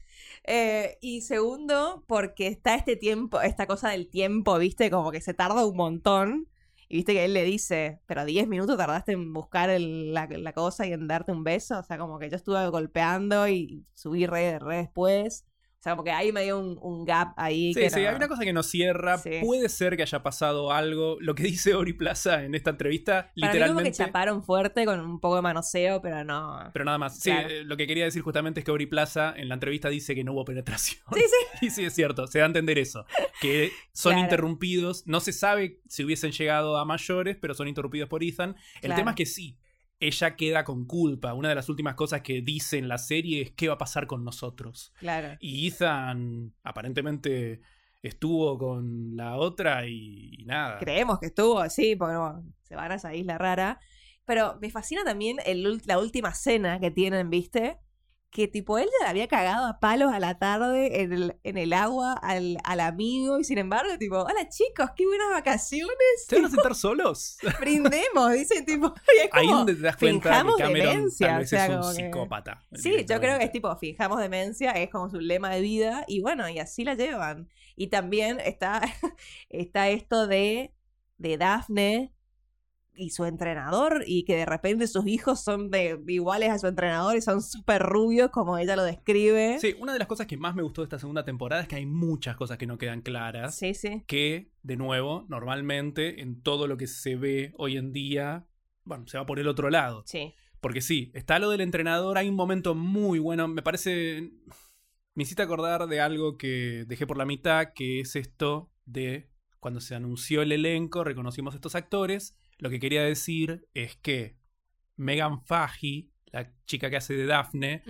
Y segundo, porque está esta cosa del tiempo, ¿viste? Como que se tarda un montón. Y viste que él le dice, pero 10 minutos tardaste en buscar la cosa y en darte un beso. O sea, como que yo estuve golpeando y subí re después. O sea, como que ahí me dio un gap ahí. Sí, que sí, no- hay una cosa que no cierra. Sí. Puede ser que haya pasado algo. Lo que dice Aubrey Plaza en esta entrevista, Para mí como que literalmente. chaparon fuerte con un poco de manoseo, pero no. Pero nada más. Claro. Sí, lo que quería decir justamente es que Aubrey Plaza en la entrevista dice que no hubo penetración. Sí, sí. Y sí, es cierto, se da a entender eso. Que son Claro. interrumpidos. No se sabe si hubiesen llegado a mayores, pero son interrumpidos por Ethan. El Claro. tema es que sí, ella queda con culpa. Una de las últimas cosas que dice en la serie es qué va a pasar con nosotros. Claro. Y Ethan aparentemente estuvo con la otra y nada. Creemos que estuvo, sí, porque bueno, se van a esa isla rara. Pero me fascina también la última cena que tienen, ¿viste? Que tipo él ya le había cagado a palos a la tarde en el agua al amigo. Y sin embargo, tipo, hola chicos, qué buenas vacaciones. ¿Se van a sentar solos? Brindemos, dicen tipo. Y es Ahí como, donde te das cuenta que finjamos Cameron demencia, tal vez o sea, es un como que- psicópata. Sí, yo creo que es tipo, fijamos demencia, es como su lema de vida, y bueno, y así la llevan. Y también está esto de Daphne y su entrenador, y que de repente sus hijos son iguales a su entrenador y son súper rubios, como ella lo describe. Sí, una de las cosas que más me gustó de esta segunda temporada es que hay muchas cosas que no quedan claras. Sí, sí. Que, de nuevo, normalmente en todo lo que se ve hoy en día, bueno, se va por el otro lado. Sí. Porque sí, está lo del entrenador, hay un momento muy bueno, me parece... Me hiciste acordar de algo que dejé por la mitad, que es esto de cuando se anunció el elenco, reconocimos estos actores. Lo que quería decir es que Megan Fahey, la chica que hace de Daphne,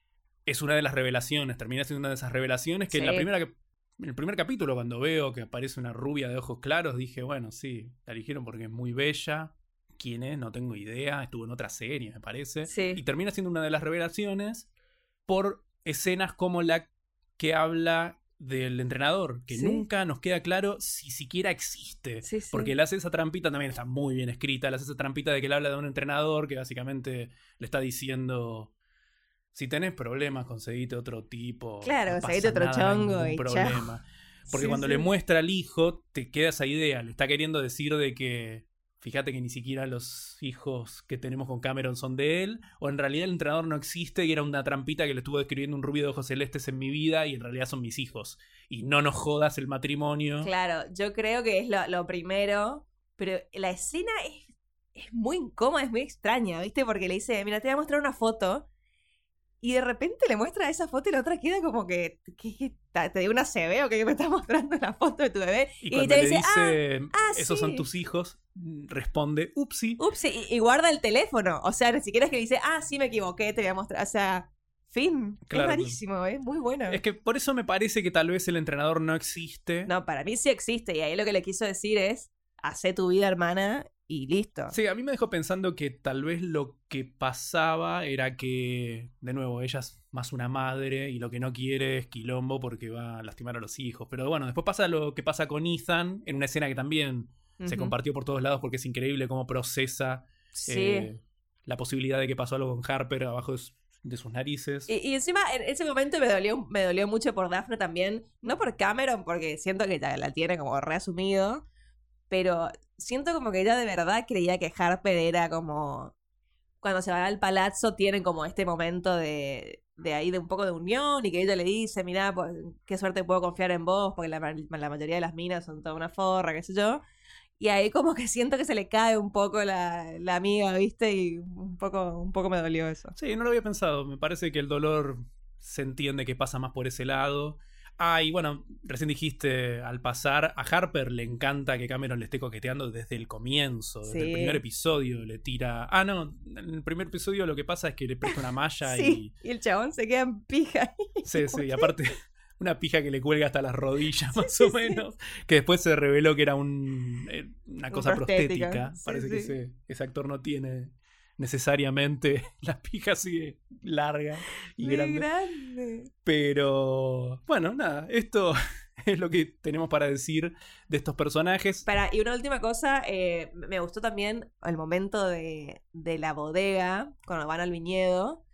es una de las revelaciones, termina siendo una de esas revelaciones que Sí. en el primer capítulo, cuando veo que aparece una rubia de ojos claros, dije, bueno, sí, la eligieron porque es muy bella. ¿Quién es? No tengo idea. Estuvo en otra serie, me parece. Sí. Y termina siendo una de las revelaciones por escenas como la que habla del entrenador, que Sí. nunca nos queda claro si siquiera existe. Sí, sí. Porque él hace esa trampita, también está muy bien escrita, él hace esa trampita de que él habla de un entrenador que básicamente le está diciendo, si tenés problemas, conseguite otro tipo. Claro, no conseguite pasa otro nada, no hay chongo ningún y problema. Porque Sí, cuando sí. le muestra al hijo, te queda esa idea, le está queriendo decir de que fíjate que ni siquiera los hijos que tenemos con Cameron son de él, o en realidad el entrenador no existe y era una trampita que le estuvo describiendo un rubio de ojos celestes en mi vida y en realidad son mis hijos. Y no nos jodas el matrimonio. Claro, yo creo que es lo primero, pero la escena es muy incómoda, es muy extraña, ¿viste? Porque le dice, mira, te voy a mostrar una foto. Y de repente le muestra esa foto y la otra queda como que te dio una CB o que me está mostrando la foto de tu bebé. Y cuando te le dice, dice, esos sí. son tus hijos, responde, upsi. Ups, y guarda el teléfono. O sea, ni siquiera es que le dice, sí me equivoqué, te voy a mostrar. O sea, fin. Claro. Es rarísimo, es muy bueno. Es que por eso me parece que tal vez el entrenador no existe. No, para mí sí existe. Y ahí lo que le quiso decir es, hacé tu vida, hermana, y listo. Sí, a mí me dejó pensando que tal vez lo que pasaba era que, de nuevo, ella es más una madre y lo que no quiere es quilombo porque va a lastimar a los hijos. Pero bueno, después pasa lo que pasa con Ethan en una escena que también se Ujú. compartió por todos lados porque es increíble cómo procesa Sí. la posibilidad de que pasó algo con Harper abajo de sus narices. Y encima, en ese momento me dolió mucho por Daphne también. No por Cameron, porque siento que ya la tiene como reasumido. Pero siento como que ella de verdad creía que Harper era como... Cuando se van al palazzo tienen como este momento de ahí de un poco de unión y que ella le dice, mirá, pues, qué suerte puedo confiar en vos porque la mayoría de las minas son toda una forra, qué sé yo. Y ahí como que siento que se le cae un poco la amiga, ¿viste? Y un poco me dolió eso. Sí, no lo había pensado. Me parece que el dolor se entiende que pasa más por ese lado. Y bueno, recién dijiste, al pasar, a Harper le encanta que Cameron le esté coqueteando desde el comienzo, desde el Sí. primer episodio le tira... no, en el primer episodio lo que pasa es que le presta una malla Sí, y el chabón se queda en pija. Sí, sí, y aparte, una pija que le cuelga hasta las rodillas, más o menos. Que después se reveló que era una cosa prostética. Sí, Parece que ese actor no tiene necesariamente la pija así larga y grande. Pero bueno, nada, esto es lo que tenemos para decir de estos personajes. Y una última cosa, me gustó también el momento de la bodega, cuando van al viñedo.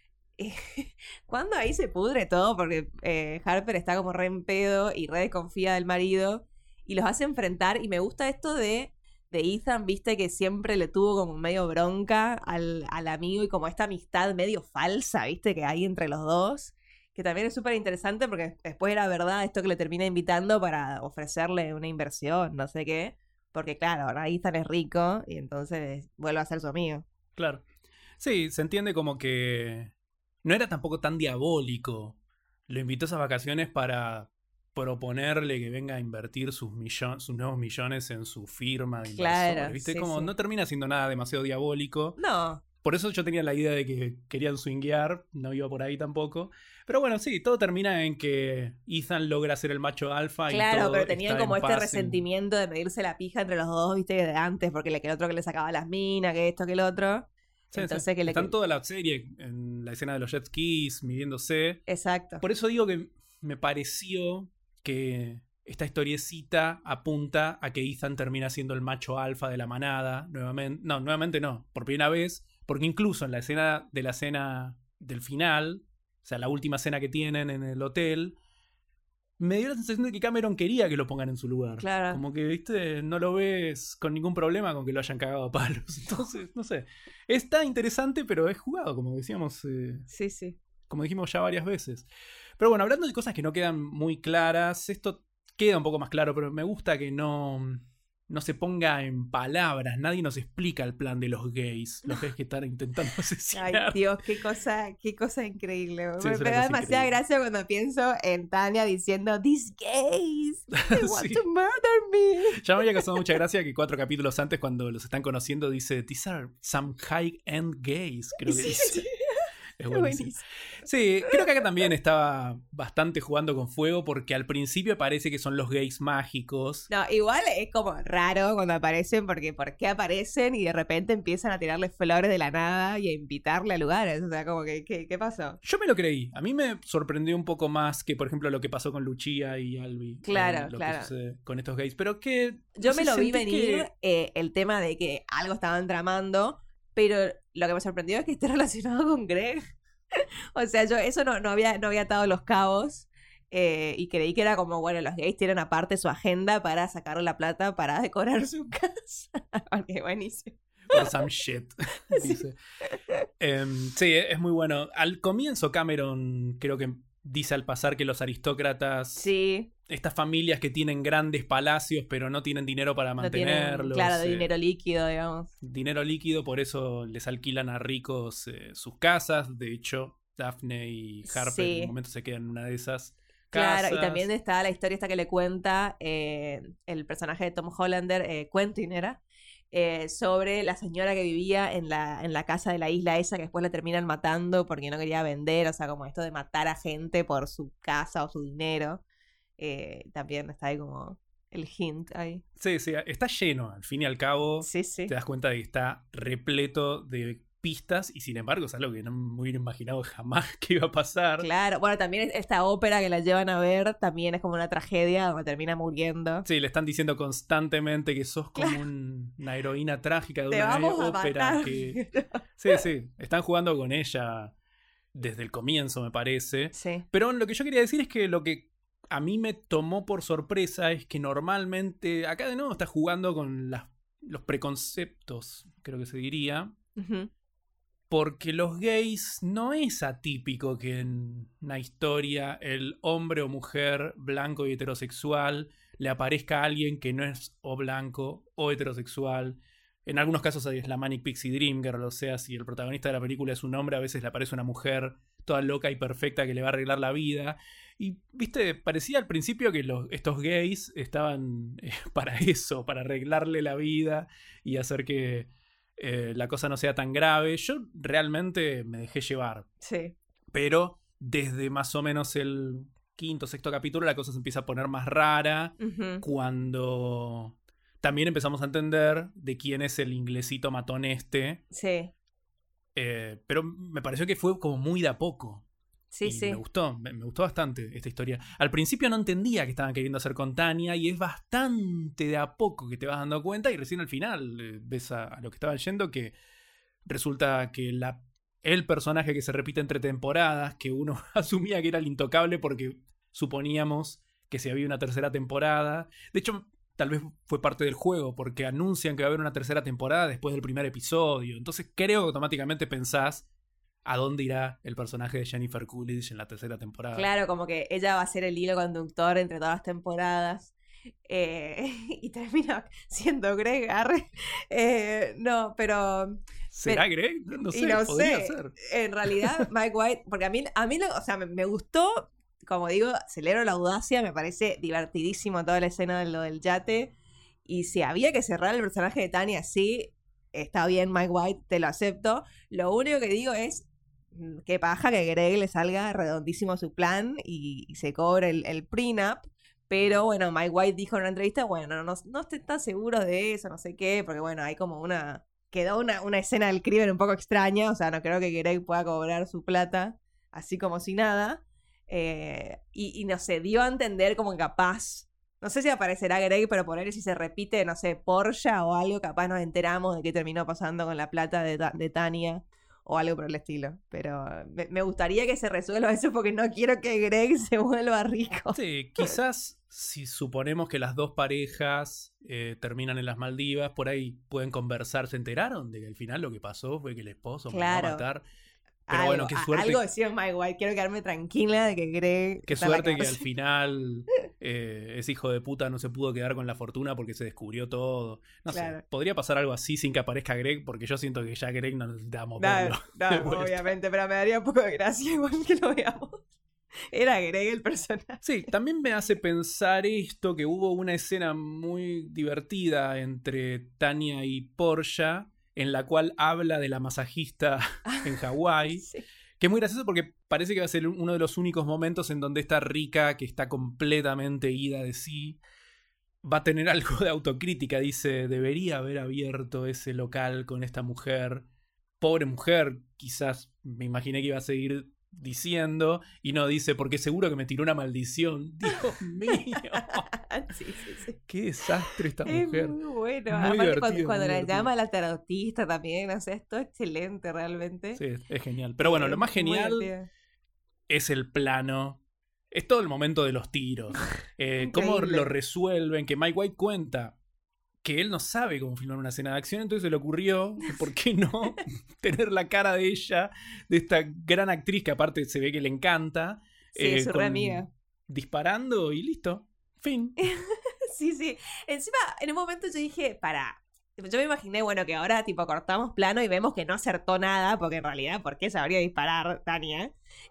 Cuando ahí se pudre todo, porque Harper está como re en pedo y re desconfía del marido, y los hace enfrentar, y me gusta esto de Ethan, viste, que siempre le tuvo como medio bronca al amigo, y como esta amistad medio falsa, viste, que hay entre los dos, que también es súper interesante porque después era verdad esto que le termina invitando para ofrecerle una inversión, no sé qué, porque claro, ahora Ethan es rico y entonces vuelve a ser su amigo. Claro. Sí, se entiende como que no era tampoco tan diabólico. Lo invitó a esas vacaciones para proponerle que venga a invertir sus nuevos millones en su firma de inversores. Claro, ¿Viste? sí, Como sí. no termina siendo nada demasiado diabólico. No. Por eso yo tenía la idea de que querían swinguear, no iba por ahí tampoco. Pero bueno, sí, todo termina en que Ethan logra ser el macho alfa. Claro, y todo pero tenían está como en este paz resentimiento de medirse la pija entre los dos, viste, de antes, porque le quedó otro que le sacaba las minas, que esto, que el otro. Sí, Entonces sí. que Están toda la serie en la escena de los jet skis, midiéndose. Exacto. Por eso digo que me pareció que esta historiecita apunta a que Ethan termina siendo el macho alfa de la manada nuevamente. No, nuevamente no, por primera vez, porque incluso en la escena del final, o sea, la última cena que tienen en el hotel, me dio la sensación de que Cameron quería que lo pongan en su lugar. Claro. Como que, viste, no lo ves con ningún problema con que lo hayan cagado a palos. Entonces, no sé. Está interesante, pero es jugado, como decíamos. Sí, sí. Como dijimos ya varias veces. Pero bueno, hablando de cosas que no quedan muy claras, esto queda un poco más claro, pero me gusta que no se ponga en palabras. Nadie nos explica el plan de los gays. Los gays que están intentando asesinar. Ay, Dios, qué cosa increíble. Sí, Me da demasiada gracia cuando pienso en Tanya diciendo, "These gays, they want to murder me." Ya me había causado mucha gracia que 4 capítulos antes, cuando los están conociendo, dice, "These are some high-end gays", creo que dice. Sí. Es buenísimo. Sí, creo que acá también estaba bastante jugando con fuego, porque al principio parece que son los gays mágicos. No, igual es como raro cuando aparecen, porque ¿por qué aparecen y de repente empiezan a tirarle flores de la nada y a invitarle a lugares? O sea, como que, ¿qué pasó? Yo me lo creí. A mí me sorprendió un poco más que, por ejemplo, lo que pasó con Lucia y Albi. Claro, lo claro. que sucede con estos gays. Pero que... Yo no sé, me lo vi sentí venir, el tema de que algo estaban tramando, pero lo que me sorprendió es que esté relacionado con Greg. O sea, yo eso no había atado los cabos, y creí que era como, bueno, los gays tienen aparte su agenda para sacarle la plata para decorar su casa. Porque buenísimo. Or some shit, dice. Sí, es muy bueno. Al comienzo Cameron creo que dice al pasar que los aristócratas... Sí. Estas familias que tienen grandes palacios pero no tienen dinero para mantenerlos. No tienen, claro, de dinero líquido, digamos. Dinero líquido, por eso les alquilan a ricos sus casas. De hecho, Daphne y Harper en un momento se quedan en una de esas casas. Claro, y también está la historia esta que le cuenta el personaje de Tom Hollander, Quentin era, sobre la señora que vivía en la casa de la isla esa, que después la terminan matando porque no quería vender. O sea, como esto de matar a gente por su casa o su dinero. También está ahí como el hint ahí. Sí, está lleno, al fin y al cabo. Sí, sí. Te das cuenta de que está repleto de pistas, y sin embargo es algo que no me hubiera imaginado jamás que iba a pasar. Claro, bueno, también esta ópera que la llevan a ver también es como una tragedia donde termina muriendo. Sí, le están diciendo constantemente que sos como una heroína trágica de una ópera. Que... Sí, están jugando con ella desde el comienzo, me parece. Sí. Pero lo que yo quería decir es que lo que a mí me tomó por sorpresa es que normalmente acá de nuevo está jugando con los preconceptos, creo que se diría. Uh-huh. Porque los gays no es atípico que en una historia el hombre o mujer blanco y heterosexual le aparezca a alguien que no es o blanco o heterosexual. En algunos casos es la Manic Pixie Dream Girl, o sea, si el protagonista de la película es un hombre, a veces le aparece una mujer toda loca y perfecta que le va a arreglar la vida. Y, viste, parecía al principio que estos gays estaban para eso, para arreglarle la vida y hacer que la cosa no sea tan grave. Yo realmente me dejé llevar. Sí. Pero desde más o menos el quinto, sexto capítulo la cosa se empieza a poner más rara Ujú. cuando también empezamos a entender de quién es el inglesito matón este. Sí, Pero me pareció que fue como muy de a poco. sí, Y sí. me gustó bastante esta historia. Al principio no entendía qué estaban queriendo hacer con Tania y es bastante de a poco que te vas dando cuenta y recién al final ves a lo que estaban yendo que resulta que el personaje que se repite entre temporadas, que uno asumía que era el intocable porque suponíamos que si había una tercera temporada. De hecho, tal vez fue parte del juego porque anuncian que va a haber una tercera temporada después del primer episodio. Entonces creo que automáticamente pensás a dónde irá el personaje de Jennifer Coolidge en la tercera temporada. Claro, como que ella va a ser el hilo conductor entre todas las temporadas. Y termina siendo Greg Arre. No, pero... ¿Será Greg? No y sé, no podría sé, ser. en realidad Mike White, porque a mí o sea, me gustó, como digo, celebro la audacia, me parece divertidísimo toda la escena de lo del yate, y si había que cerrar el personaje de Tania así, está bien Mike White, te lo acepto. Lo único que digo es, qué paja que Greg le salga redondísimo su plan y se cobre el prenup. Pero bueno, Mike White dijo en una entrevista, bueno, no estoy tan seguro de eso, no sé qué, porque bueno, hay como quedó una escena del crimen un poco extraña, o sea, no creo que Greg pueda cobrar su plata así como si nada. Y no sé, dio a entender como capaz, no sé si aparecerá Greg, pero por él si se repite, no sé, Porsche o algo, capaz nos enteramos de qué terminó pasando con la plata de Tania o algo por el estilo. Pero me gustaría que se resuelva eso porque no quiero que Greg se vuelva rico. Sí, quizás si suponemos que las dos parejas terminan en las Maldivas, por ahí pueden conversar. ¿Se enteraron de que al final lo que pasó fue que el esposo mandó a Claro. matar? Pero Algo, bueno, qué suerte. algo decía Mike White, quiero quedarme tranquila de que Greg... Qué está en la suerte que al cárcel. final ese hijo de puta no se pudo quedar con la fortuna porque se descubrió todo. No Claro. sé, podría pasar algo así sin que aparezca Greg, porque yo siento que ya Greg no necesitamos No, verlo. de no, vuelta. obviamente, pero me daría un poco de gracia igual que lo veamos. Era Greg el personaje. Sí, también me hace pensar esto, que hubo una escena muy divertida entre Tania y Portia, en la cual habla de la masajista en Hawái. Sí. Que es muy gracioso porque parece que va a ser uno de los únicos momentos en donde esta rica, que está completamente ida de sí, va a tener algo de autocrítica. Dice, debería haber abierto ese local con esta mujer. Pobre mujer, quizás me imaginé que iba a seguir diciendo. Y no dice, porque seguro que me tiró una maldición. Dios mío. Sí, sí, sí. Qué desastre esta Es mujer. muy bueno. Muy Aparte, divertido, cuando muy la divertido. llama la tarotista también, o sea, esto es excelente realmente. Sí, es genial. Pero bueno, lo más Muy genial divertido. es el plano. Es todo el momento de los tiros. Cómo Increíble. lo resuelven. Que Mike White cuenta que él no sabe cómo filmar una escena de acción. Entonces se le ocurrió, que ¿por qué no tener la cara de ella, de esta gran actriz que aparte se ve que le encanta? Sí, es su re con- amiga. Disparando y listo. Fin. Sí, sí. Encima, en un momento yo dije, yo me imaginé, bueno, que ahora tipo cortamos plano y vemos que no acertó nada, porque en realidad, ¿por qué sabría disparar Tania?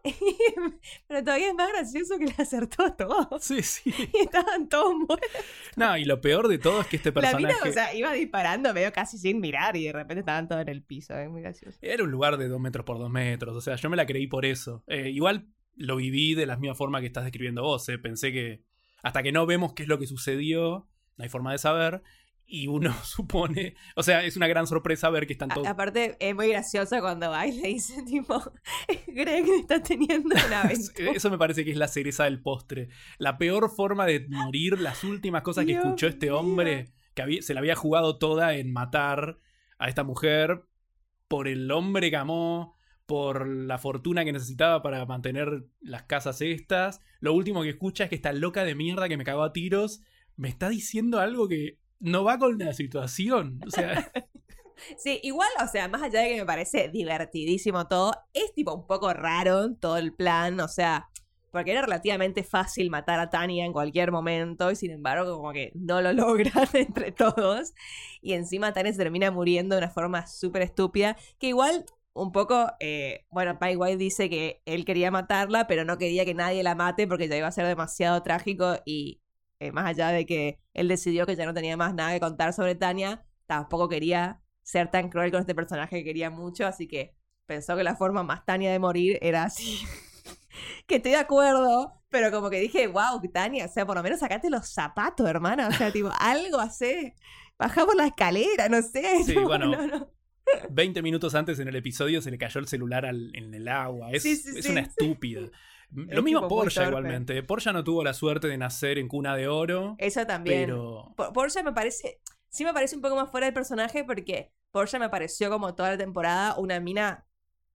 Pero todavía es más gracioso que le acertó todo. Sí, sí. Y estaban todos muertos. No, y lo peor de todo es que este La personaje... mina, o sea, iba disparando medio casi sin mirar y de repente estaban todos en el piso. Es muy gracioso. Era un lugar de 2 metros por 2 metros. O sea, yo me la creí por eso. Igual lo viví de la misma forma que estás describiendo vos. Pensé que hasta que no vemos qué es lo que sucedió, no hay forma de saber. Y uno supone... O sea, es una gran sorpresa ver que están todos... Aparte, es muy gracioso cuando va y le dice, tipo, Greg está teniendo una aventura. Eso me parece que es la cereza del postre. La peor forma de morir, las últimas cosas que Dios escuchó este mío. hombre, que se la había jugado toda en matar a esta mujer por el hombre que amó, por la fortuna que necesitaba para mantener las casas estas. Lo último que escucha es que esta loca de mierda que me cagó a tiros me está diciendo algo que no va con la situación. O sea, Sí, igual, o sea, más allá de que me parece divertidísimo todo, es tipo un poco raro todo el plan, o sea, porque era relativamente fácil matar a Tania en cualquier momento y sin embargo como que no lo logran entre todos y encima Tania se termina muriendo de una forma súper estúpida, que igual un poco, bueno, Mike White dice que él quería matarla, pero no quería que nadie la mate porque ya iba a ser demasiado trágico y más allá de que él decidió que ya no tenía más nada que contar sobre Tania, tampoco quería ser tan cruel con este personaje que quería mucho, así que pensó que la forma más Tania de morir era así. que estoy de acuerdo, pero como que dije, wow, Tania, o sea, por lo menos sacate los zapatos, hermana. O sea, tipo, algo hacé. Bajá por la escalera, no sé. Sí, no, bueno, no. 20 minutos antes en el episodio se le cayó el celular en el agua. Es, Sí, es una estúpida. Lo Es mismo tipo muy Portia torpe. igualmente. Portia no tuvo la suerte de nacer en cuna de oro. Eso también. Pero Portia me parece. Sí me parece un poco más fuera del personaje porque Portia me pareció como toda la temporada una mina.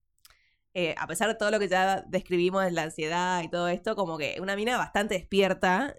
A pesar de todo lo que ya describimos de la ansiedad y todo esto, como que una mina bastante despierta.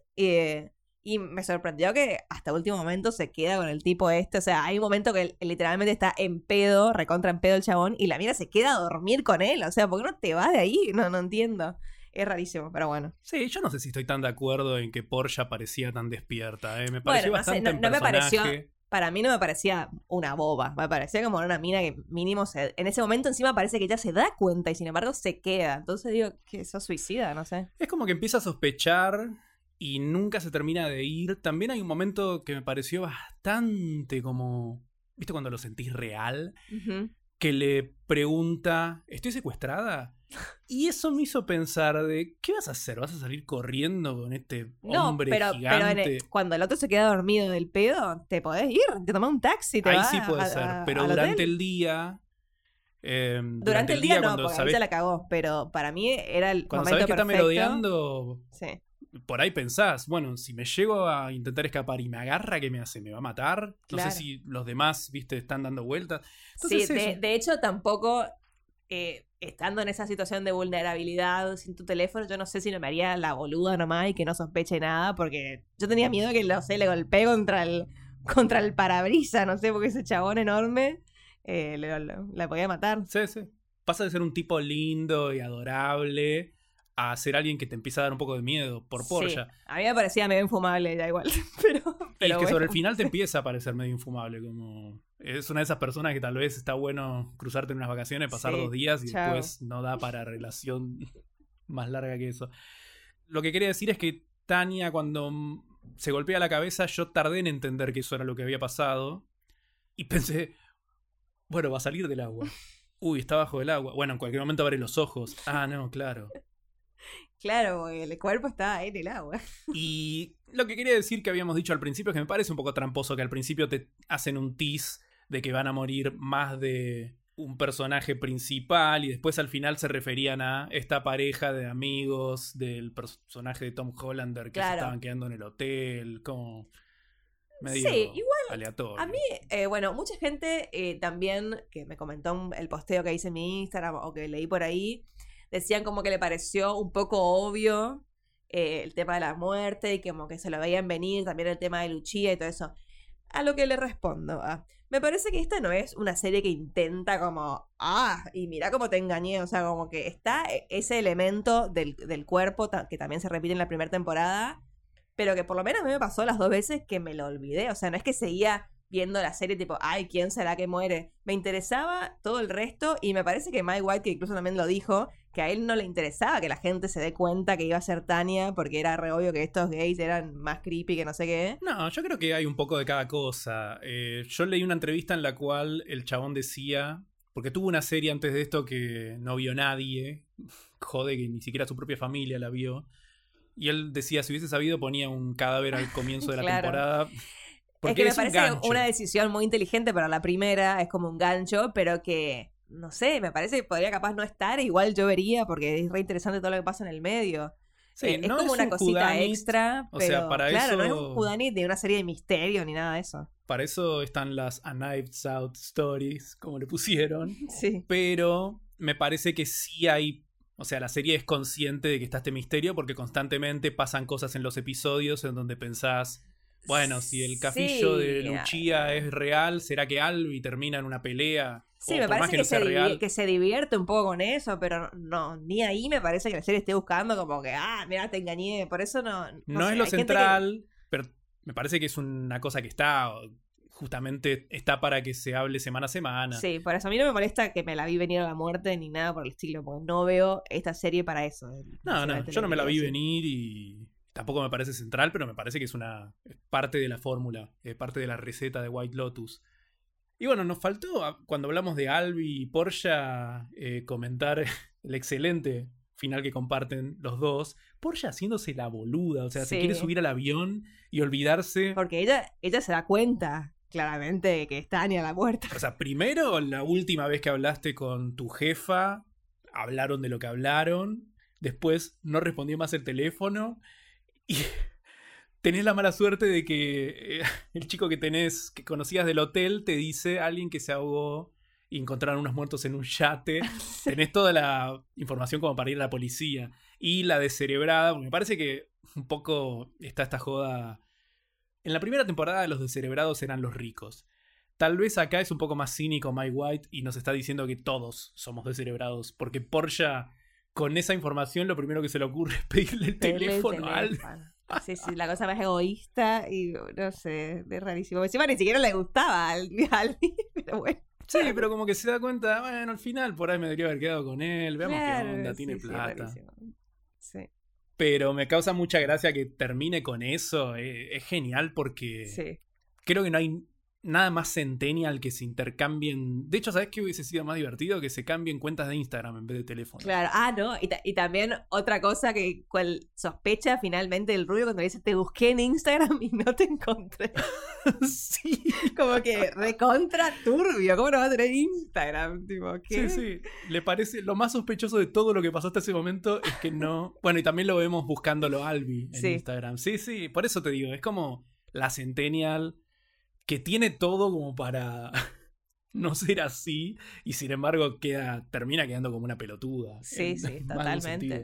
Y me sorprendió que hasta último momento se queda con el tipo este. O sea, hay un momento que él literalmente está en pedo, recontra en pedo el chabón, y la mina se queda a dormir con él. O sea, ¿por qué no te vas de ahí? No entiendo. Es rarísimo, pero bueno. sí, yo no sé si estoy tan de acuerdo en que Portia parecía tan despierta. Me pareció Bueno, no sé, bastante en no me pareció. personaje. Para mí no me parecía una boba. Me parecía como una mina que mínimo en ese momento encima parece que ella se da cuenta y sin embargo se queda. Entonces digo que sos suicida, no sé. Es como que empieza a sospechar y nunca se termina de ir. También hay un momento que me pareció bastante como... ¿Viste cuando lo sentís real? Ujú. Que le pregunta, ¿estoy secuestrada? Y eso me hizo pensar de, ¿qué vas a hacer? ¿Vas a salir corriendo con este No, hombre pero gigante? cuando el otro se queda dormido del pedo, te podés ir, te tomás un taxi, te Ahí vas sí puede a- ser, a- pero al durante hotel. el día... Durante el día no, cuando porque ahí sabés, ya la cagó, pero para mí era el cuando momento sabés que está perfecto. merodeando, Sí, por ahí pensás, bueno, si me llego a intentar escapar y me agarra, ¿qué me hace? ¿Me va a matar? No Claro. sé si los demás, viste, están dando vueltas. sí Entonces eso. de hecho tampoco, estando en esa situación de vulnerabilidad sin tu teléfono, yo no sé si no me haría la boluda nomás y que no sospeche nada, porque yo tenía miedo que, no sé, le golpee contra el parabrisas, no sé, porque ese chabón enorme la podía matar. Sí, sí. Pasa de ser un tipo lindo y adorable a ser alguien que te empieza a dar un poco de miedo por Portia. Sí, a mí me parecía medio infumable ya igual, pero Y es que bueno. sobre el final te empieza a parecer medio infumable, como... Es una de esas personas que tal vez está bueno cruzarte en unas vacaciones, pasar Sí, 2 días y chao. después no da para relación más larga que eso. Lo que quería decir es que Tania, cuando se golpea la cabeza, yo tardé en entender que eso era lo que había pasado. Y pensé, bueno, va a salir del agua. Uy, está bajo del agua. Bueno, en cualquier momento abre los ojos. Ah, no, claro. Claro, el cuerpo está en el agua. Y lo que quería decir que habíamos dicho al principio es que me parece un poco tramposo que al principio te hacen un tease de que van a morir más de un personaje principal y después al final se referían a esta pareja de amigos del personaje de Tom Hollander que se Claro. estaban quedando en el hotel, como medio Sí, igual aleatorio. a mí, bueno, mucha gente también que me comentó el posteo que hice en mi Instagram o que leí por ahí, decían como que le pareció un poco obvio el tema de la muerte y como que se lo veían venir, también el tema de Lucia y todo eso. A lo que le respondo, me parece que esta no es una serie que intenta como, y mira cómo te engañé, o sea, como que está ese elemento del cuerpo que también se repite en la primera temporada, pero que por lo menos a mí me pasó las 2 veces que me lo olvidé, o sea, no es que seguía viendo la serie tipo, ay, ¿quién será que muere? Me interesaba todo el resto y me parece que Mike White, que incluso también lo dijo, que a él no le interesaba que la gente se dé cuenta que iba a ser Tania porque era re obvio que estos gays eran más creepy que no sé qué. No, yo creo que hay un poco de cada cosa. Yo leí una entrevista en la cual el chabón decía, porque tuvo una serie antes de esto que no vio nadie, jode que ni siquiera su propia familia la vio, y él decía, si hubiese sabido ponía un cadáver al comienzo de la Claro. temporada. Es que me un parece gancho. una decisión muy inteligente para la primera, es como un gancho, pero que, no sé, me parece que podría capaz no estar, igual yo vería, porque es re interesante todo lo que pasa en el medio. Sí, Es no como es una un cosita whodunit, extra, o pero sea, para claro, no es eso- un whodunit de una serie de misterio ni nada de eso. Para eso están las A Knives Out Stories, como le pusieron. Sí. Pero me parece que sí hay... O sea, la serie es consciente de que está este misterio porque constantemente pasan cosas en los episodios en donde pensás, bueno, si el cafillo Sí, de Lucia es real, ¿será que Albi termina en una pelea? Sí, O me por más parece que que, no sea real. que se divierte un poco con eso, pero no, ni ahí me parece que la serie esté buscando como que, mira, te engañé, por eso no... No sé, es lo hay gente que- central, pero me parece que es una cosa que está... Justamente está para que se hable semana a semana. Sí, por eso a mí no me molesta que me la vi venir a la muerte ni nada por el estilo, porque no veo esta serie para eso. No, yo no me la vi Sí. venir y tampoco me parece central, pero me parece que es parte de la fórmula, parte de la receta de White Lotus. Y bueno, nos faltó, cuando hablamos de Albi y Portia, comentar el excelente final que comparten los dos, Portia haciéndose la boluda, o sea, se Sí. quiere subir al avión y olvidarse. Porque ella se da cuenta, claramente, de que está Anya la muerta. O sea, primero, la última vez que hablaste con tu jefa, hablaron de lo que hablaron, después no respondió más el teléfono y tenés la mala suerte de que el chico que conocías del hotel, te dice alguien que se ahogó y encontraron unos muertos en un yate. Tenés toda la información como para ir a la policía. Y la descerebrada, porque me parece que un poco está esta joda. En la primera temporada los descerebrados eran los ricos. Tal vez acá es un poco más cínico Mike White y nos está diciendo que todos somos descerebrados. Porque Portia, con esa información, lo primero que se le ocurre es pedirle el teléfono a alguien. Sí, la cosa más egoísta y no sé, es rarísimo. Encima ni siquiera le gustaba al pero bueno. Sí, pero como que se da cuenta, bueno, al final por ahí me debería haber quedado con él, veamos Claro, qué onda, tiene sí, plata. rarísimo. Sí, Pero me causa mucha gracia que termine con eso, es genial porque sí. creo que no hay nada más centennial que se intercambien. De hecho, ¿sabes qué hubiese sido más divertido? Que se cambien cuentas de Instagram en vez de teléfono. Claro, no, y también otra cosa que cual sospecha finalmente el rubio cuando le dice te busqué en Instagram y no te encontré. Sí. Como que recontra turbio, ¿cómo no va a tener Instagram? Tipo, ¿qué? Sí. Le parece lo más sospechoso de todo lo que pasó hasta ese momento es que no. Bueno, y también lo vemos buscándolo Albi en Instagram. Sí, por eso te digo, es como la centennial que tiene todo como para no ser así y sin embargo termina quedando como una pelotuda. Sí, Totalmente.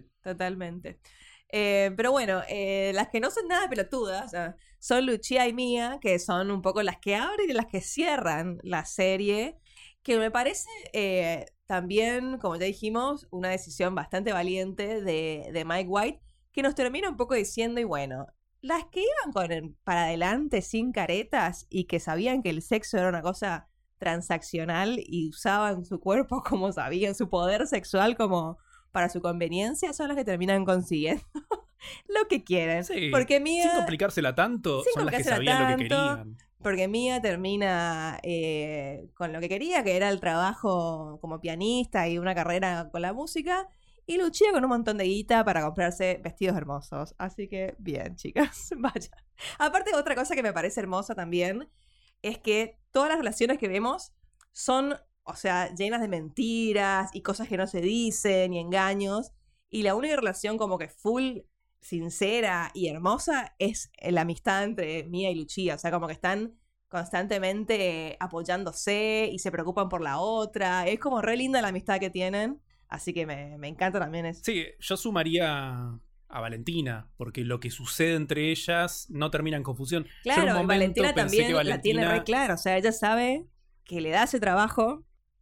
Pero bueno, las que no son nada pelotudas son Lucia y Mia, que son un poco las que abren y las que cierran la serie, que me parece también, como ya dijimos, una decisión bastante valiente de Mike White, que nos termina un poco diciendo, y bueno, las que iban para adelante sin caretas y que sabían que el sexo era una cosa transaccional y usaban su cuerpo como sabían, su poder sexual como para su conveniencia, son las que terminan consiguiendo lo que quieren. Sí, porque Mia, sin complicársela tanto, son las que sabían lo que querían. Porque Mia termina con lo que quería, que era el trabajo como pianista y una carrera con la música. Y Lucia con un montón de guita para comprarse vestidos hermosos. Así que, bien, chicas, vaya. Aparte, otra cosa que me parece hermosa también es que todas las relaciones que vemos son, o sea, llenas de mentiras y cosas que no se dicen y engaños. Y la única relación como que full sincera y hermosa es la amistad entre Mia y Lucia. O sea, como que están constantemente apoyándose y se preocupan por la otra. Es como re linda la amistad que tienen. Así que me encanta también eso. Sí, yo sumaría a Valentina, porque lo que sucede entre ellas no termina en confusión. Claro, y Valentina también la tiene re clara. O sea, ella sabe que le da ese trabajo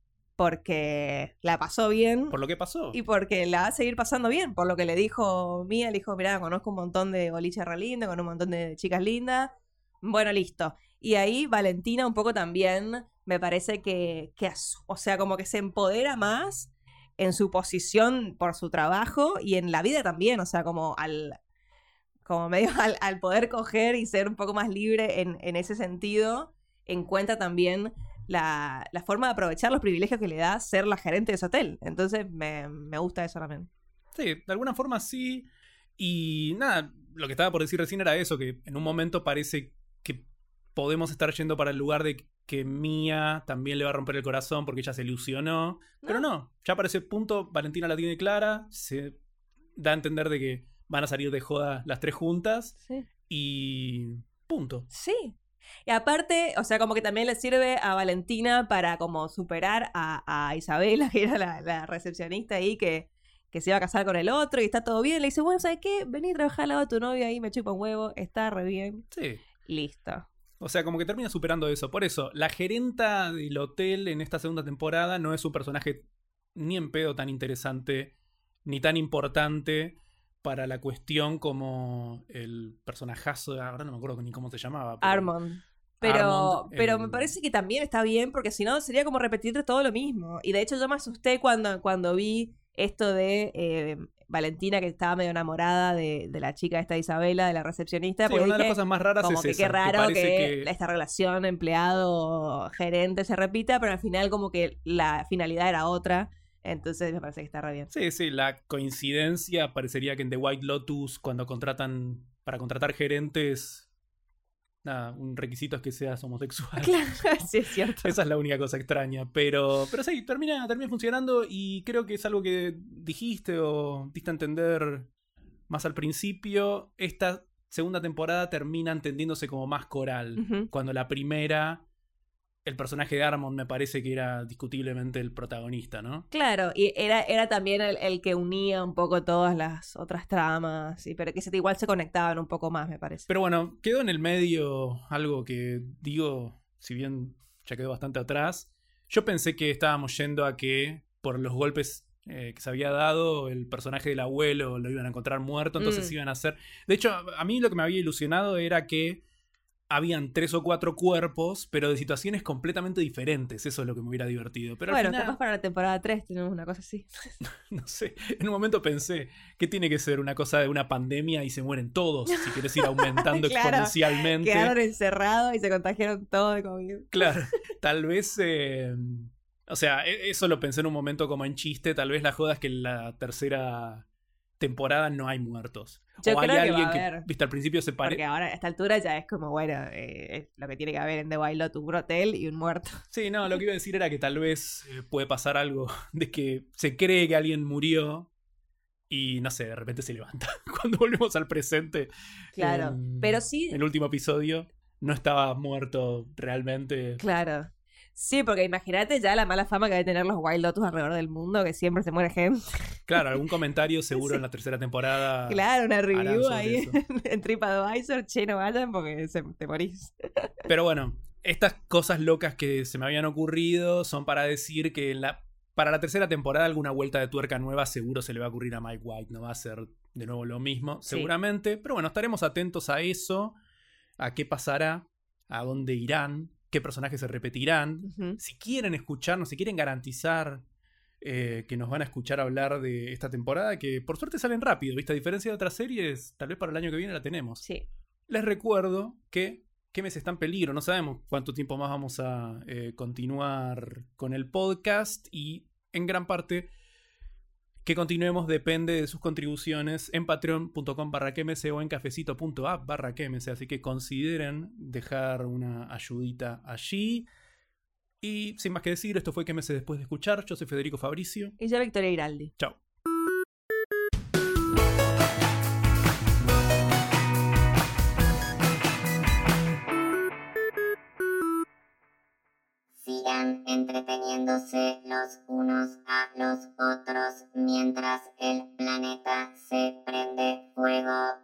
porque la pasó bien. Por lo que pasó. Y porque la va a seguir pasando bien. Por lo que le dijo Mia, le dijo, mirá, conozco un montón de boliches re lindas, con un montón de chicas lindas. Bueno, listo. Y ahí Valentina un poco también me parece que o sea, como que se empodera más en su posición por su trabajo y en la vida también, o sea, como medio al poder coger y ser un poco más libre en ese sentido, encuentra también la forma de aprovechar los privilegios que le da ser la gerente de ese hotel. Entonces me gusta eso también. Sí, de alguna forma sí. Y nada, lo que estaba por decir recién era eso, que en un momento parece que podemos estar yendo para el lugar de que Mia también le va a romper el corazón porque ella se ilusionó. Pero no, ya para ese punto Valentina la tiene clara, se da a entender de que van a salir de joda las tres juntas. Sí. Y punto. Sí. Y aparte, o sea, como que también le sirve a Valentina para como superar a Isabela, que era la recepcionista ahí, que se iba a casar con el otro y está todo bien. Le dice, bueno, ¿sabes qué? Vení a trabajar al lado de tu novio ahí, me chupa un huevo, está re bien. Sí. Listo. O sea, como que termina superando eso. Por eso, la gerenta del hotel en esta segunda temporada no es un personaje ni en pedo tan interesante, ni tan importante para la cuestión como el personajazo, ahora no me acuerdo ni cómo se llamaba. Armond. Pero me parece que también está bien, porque si no sería como repetir todo lo mismo. Y de hecho yo me asusté cuando vi esto de Valentina, que estaba medio enamorada de la chica esta Isabela, de la recepcionista. Sí, porque una de las cosas más raras como es que esa. Qué raro que esta relación empleado-gerente se repita, pero al final como que la finalidad era otra. Entonces me parece que está re bien. Sí, la coincidencia parecería que en The White Lotus, cuando para contratar gerentes, nada, un requisito es que seas homosexual. Claro, sí es cierto. Esa es la única cosa extraña. Pero sí, termina funcionando y creo que es algo que dijiste o diste a entender más al principio. Esta segunda temporada termina entendiéndose como más coral. Ujú. Cuando la primera, el personaje de Armond me parece que era discutiblemente el protagonista, ¿no? Claro, y era también el que unía un poco todas las otras tramas, pero que igual se conectaban un poco más, me parece. Pero bueno, quedó en el medio algo que digo, si bien ya quedó bastante atrás. Yo pensé que estábamos yendo a que por los golpes que se había dado, el personaje del abuelo lo iban a encontrar muerto, entonces iban a hacer... De hecho, a mí lo que me había ilusionado era que habían 3 o 4 cuerpos, pero de situaciones completamente diferentes. Eso es lo que me hubiera divertido. Pero Bueno, al final, capaz para la temporada 3 tenemos una cosa así. no sé, en un momento pensé, ¿qué tiene que ser una cosa de una pandemia y se mueren todos? Si querés ir aumentando Claro, exponencialmente. Quedaron encerrados y se contagiaron todo de COVID. Claro, tal vez... o sea, eso lo pensé en un momento como en chiste. Tal vez la joda es que en la tercera temporada no hay muertos. Yo o hay creo que alguien va a que, haber. viste, al principio se Porque parece... ahora a esta altura ya es como, bueno, es lo que tiene que haber en The Wild Lotus, un hotel y un muerto. Sí, no, lo que iba a decir era que tal vez puede pasar algo de que se cree que alguien murió y, no sé, de repente se levanta. Cuando volvemos al presente, Claro, pero sí, el último episodio no estaba muerto realmente. claro. Sí, porque imagínate ya la mala fama que debe tener los Wild Lotus alrededor del mundo, que siempre se muere gente. Claro, algún comentario seguro en la tercera temporada. Claro, una harán review sobre ahí eso. en TripAdvisor, che, no vayan porque te morís. Pero bueno, estas cosas locas que se me habían ocurrido son para decir que para la tercera temporada alguna vuelta de tuerca nueva seguro se le va a ocurrir a Mike White. No va a ser de nuevo lo mismo, Sí. seguramente. Pero bueno, estaremos atentos a eso, a qué pasará, a dónde irán, qué personajes se repetirán. Ujú. Si quieren escucharnos, si quieren garantizar que nos van a escuchar hablar de esta temporada, que por suerte salen rápido, ¿viste? A diferencia de otras series, tal vez para el año que viene la tenemos. Sí. Les recuerdo que Quemes está en peligro. No sabemos cuánto tiempo más vamos a continuar con el podcast y en gran parte que continuemos depende de sus contribuciones en patreon.com/quemese o en cafecito.app/quemese. Así que consideren dejar una ayudita allí. Y sin más que decir, esto fue Quemese después de escuchar. Yo soy Federico Fabricio. Y yo, Victoria Giraldi. Chao. Sigan entreteniéndose los unos a los otros mientras el planeta se prende fuego.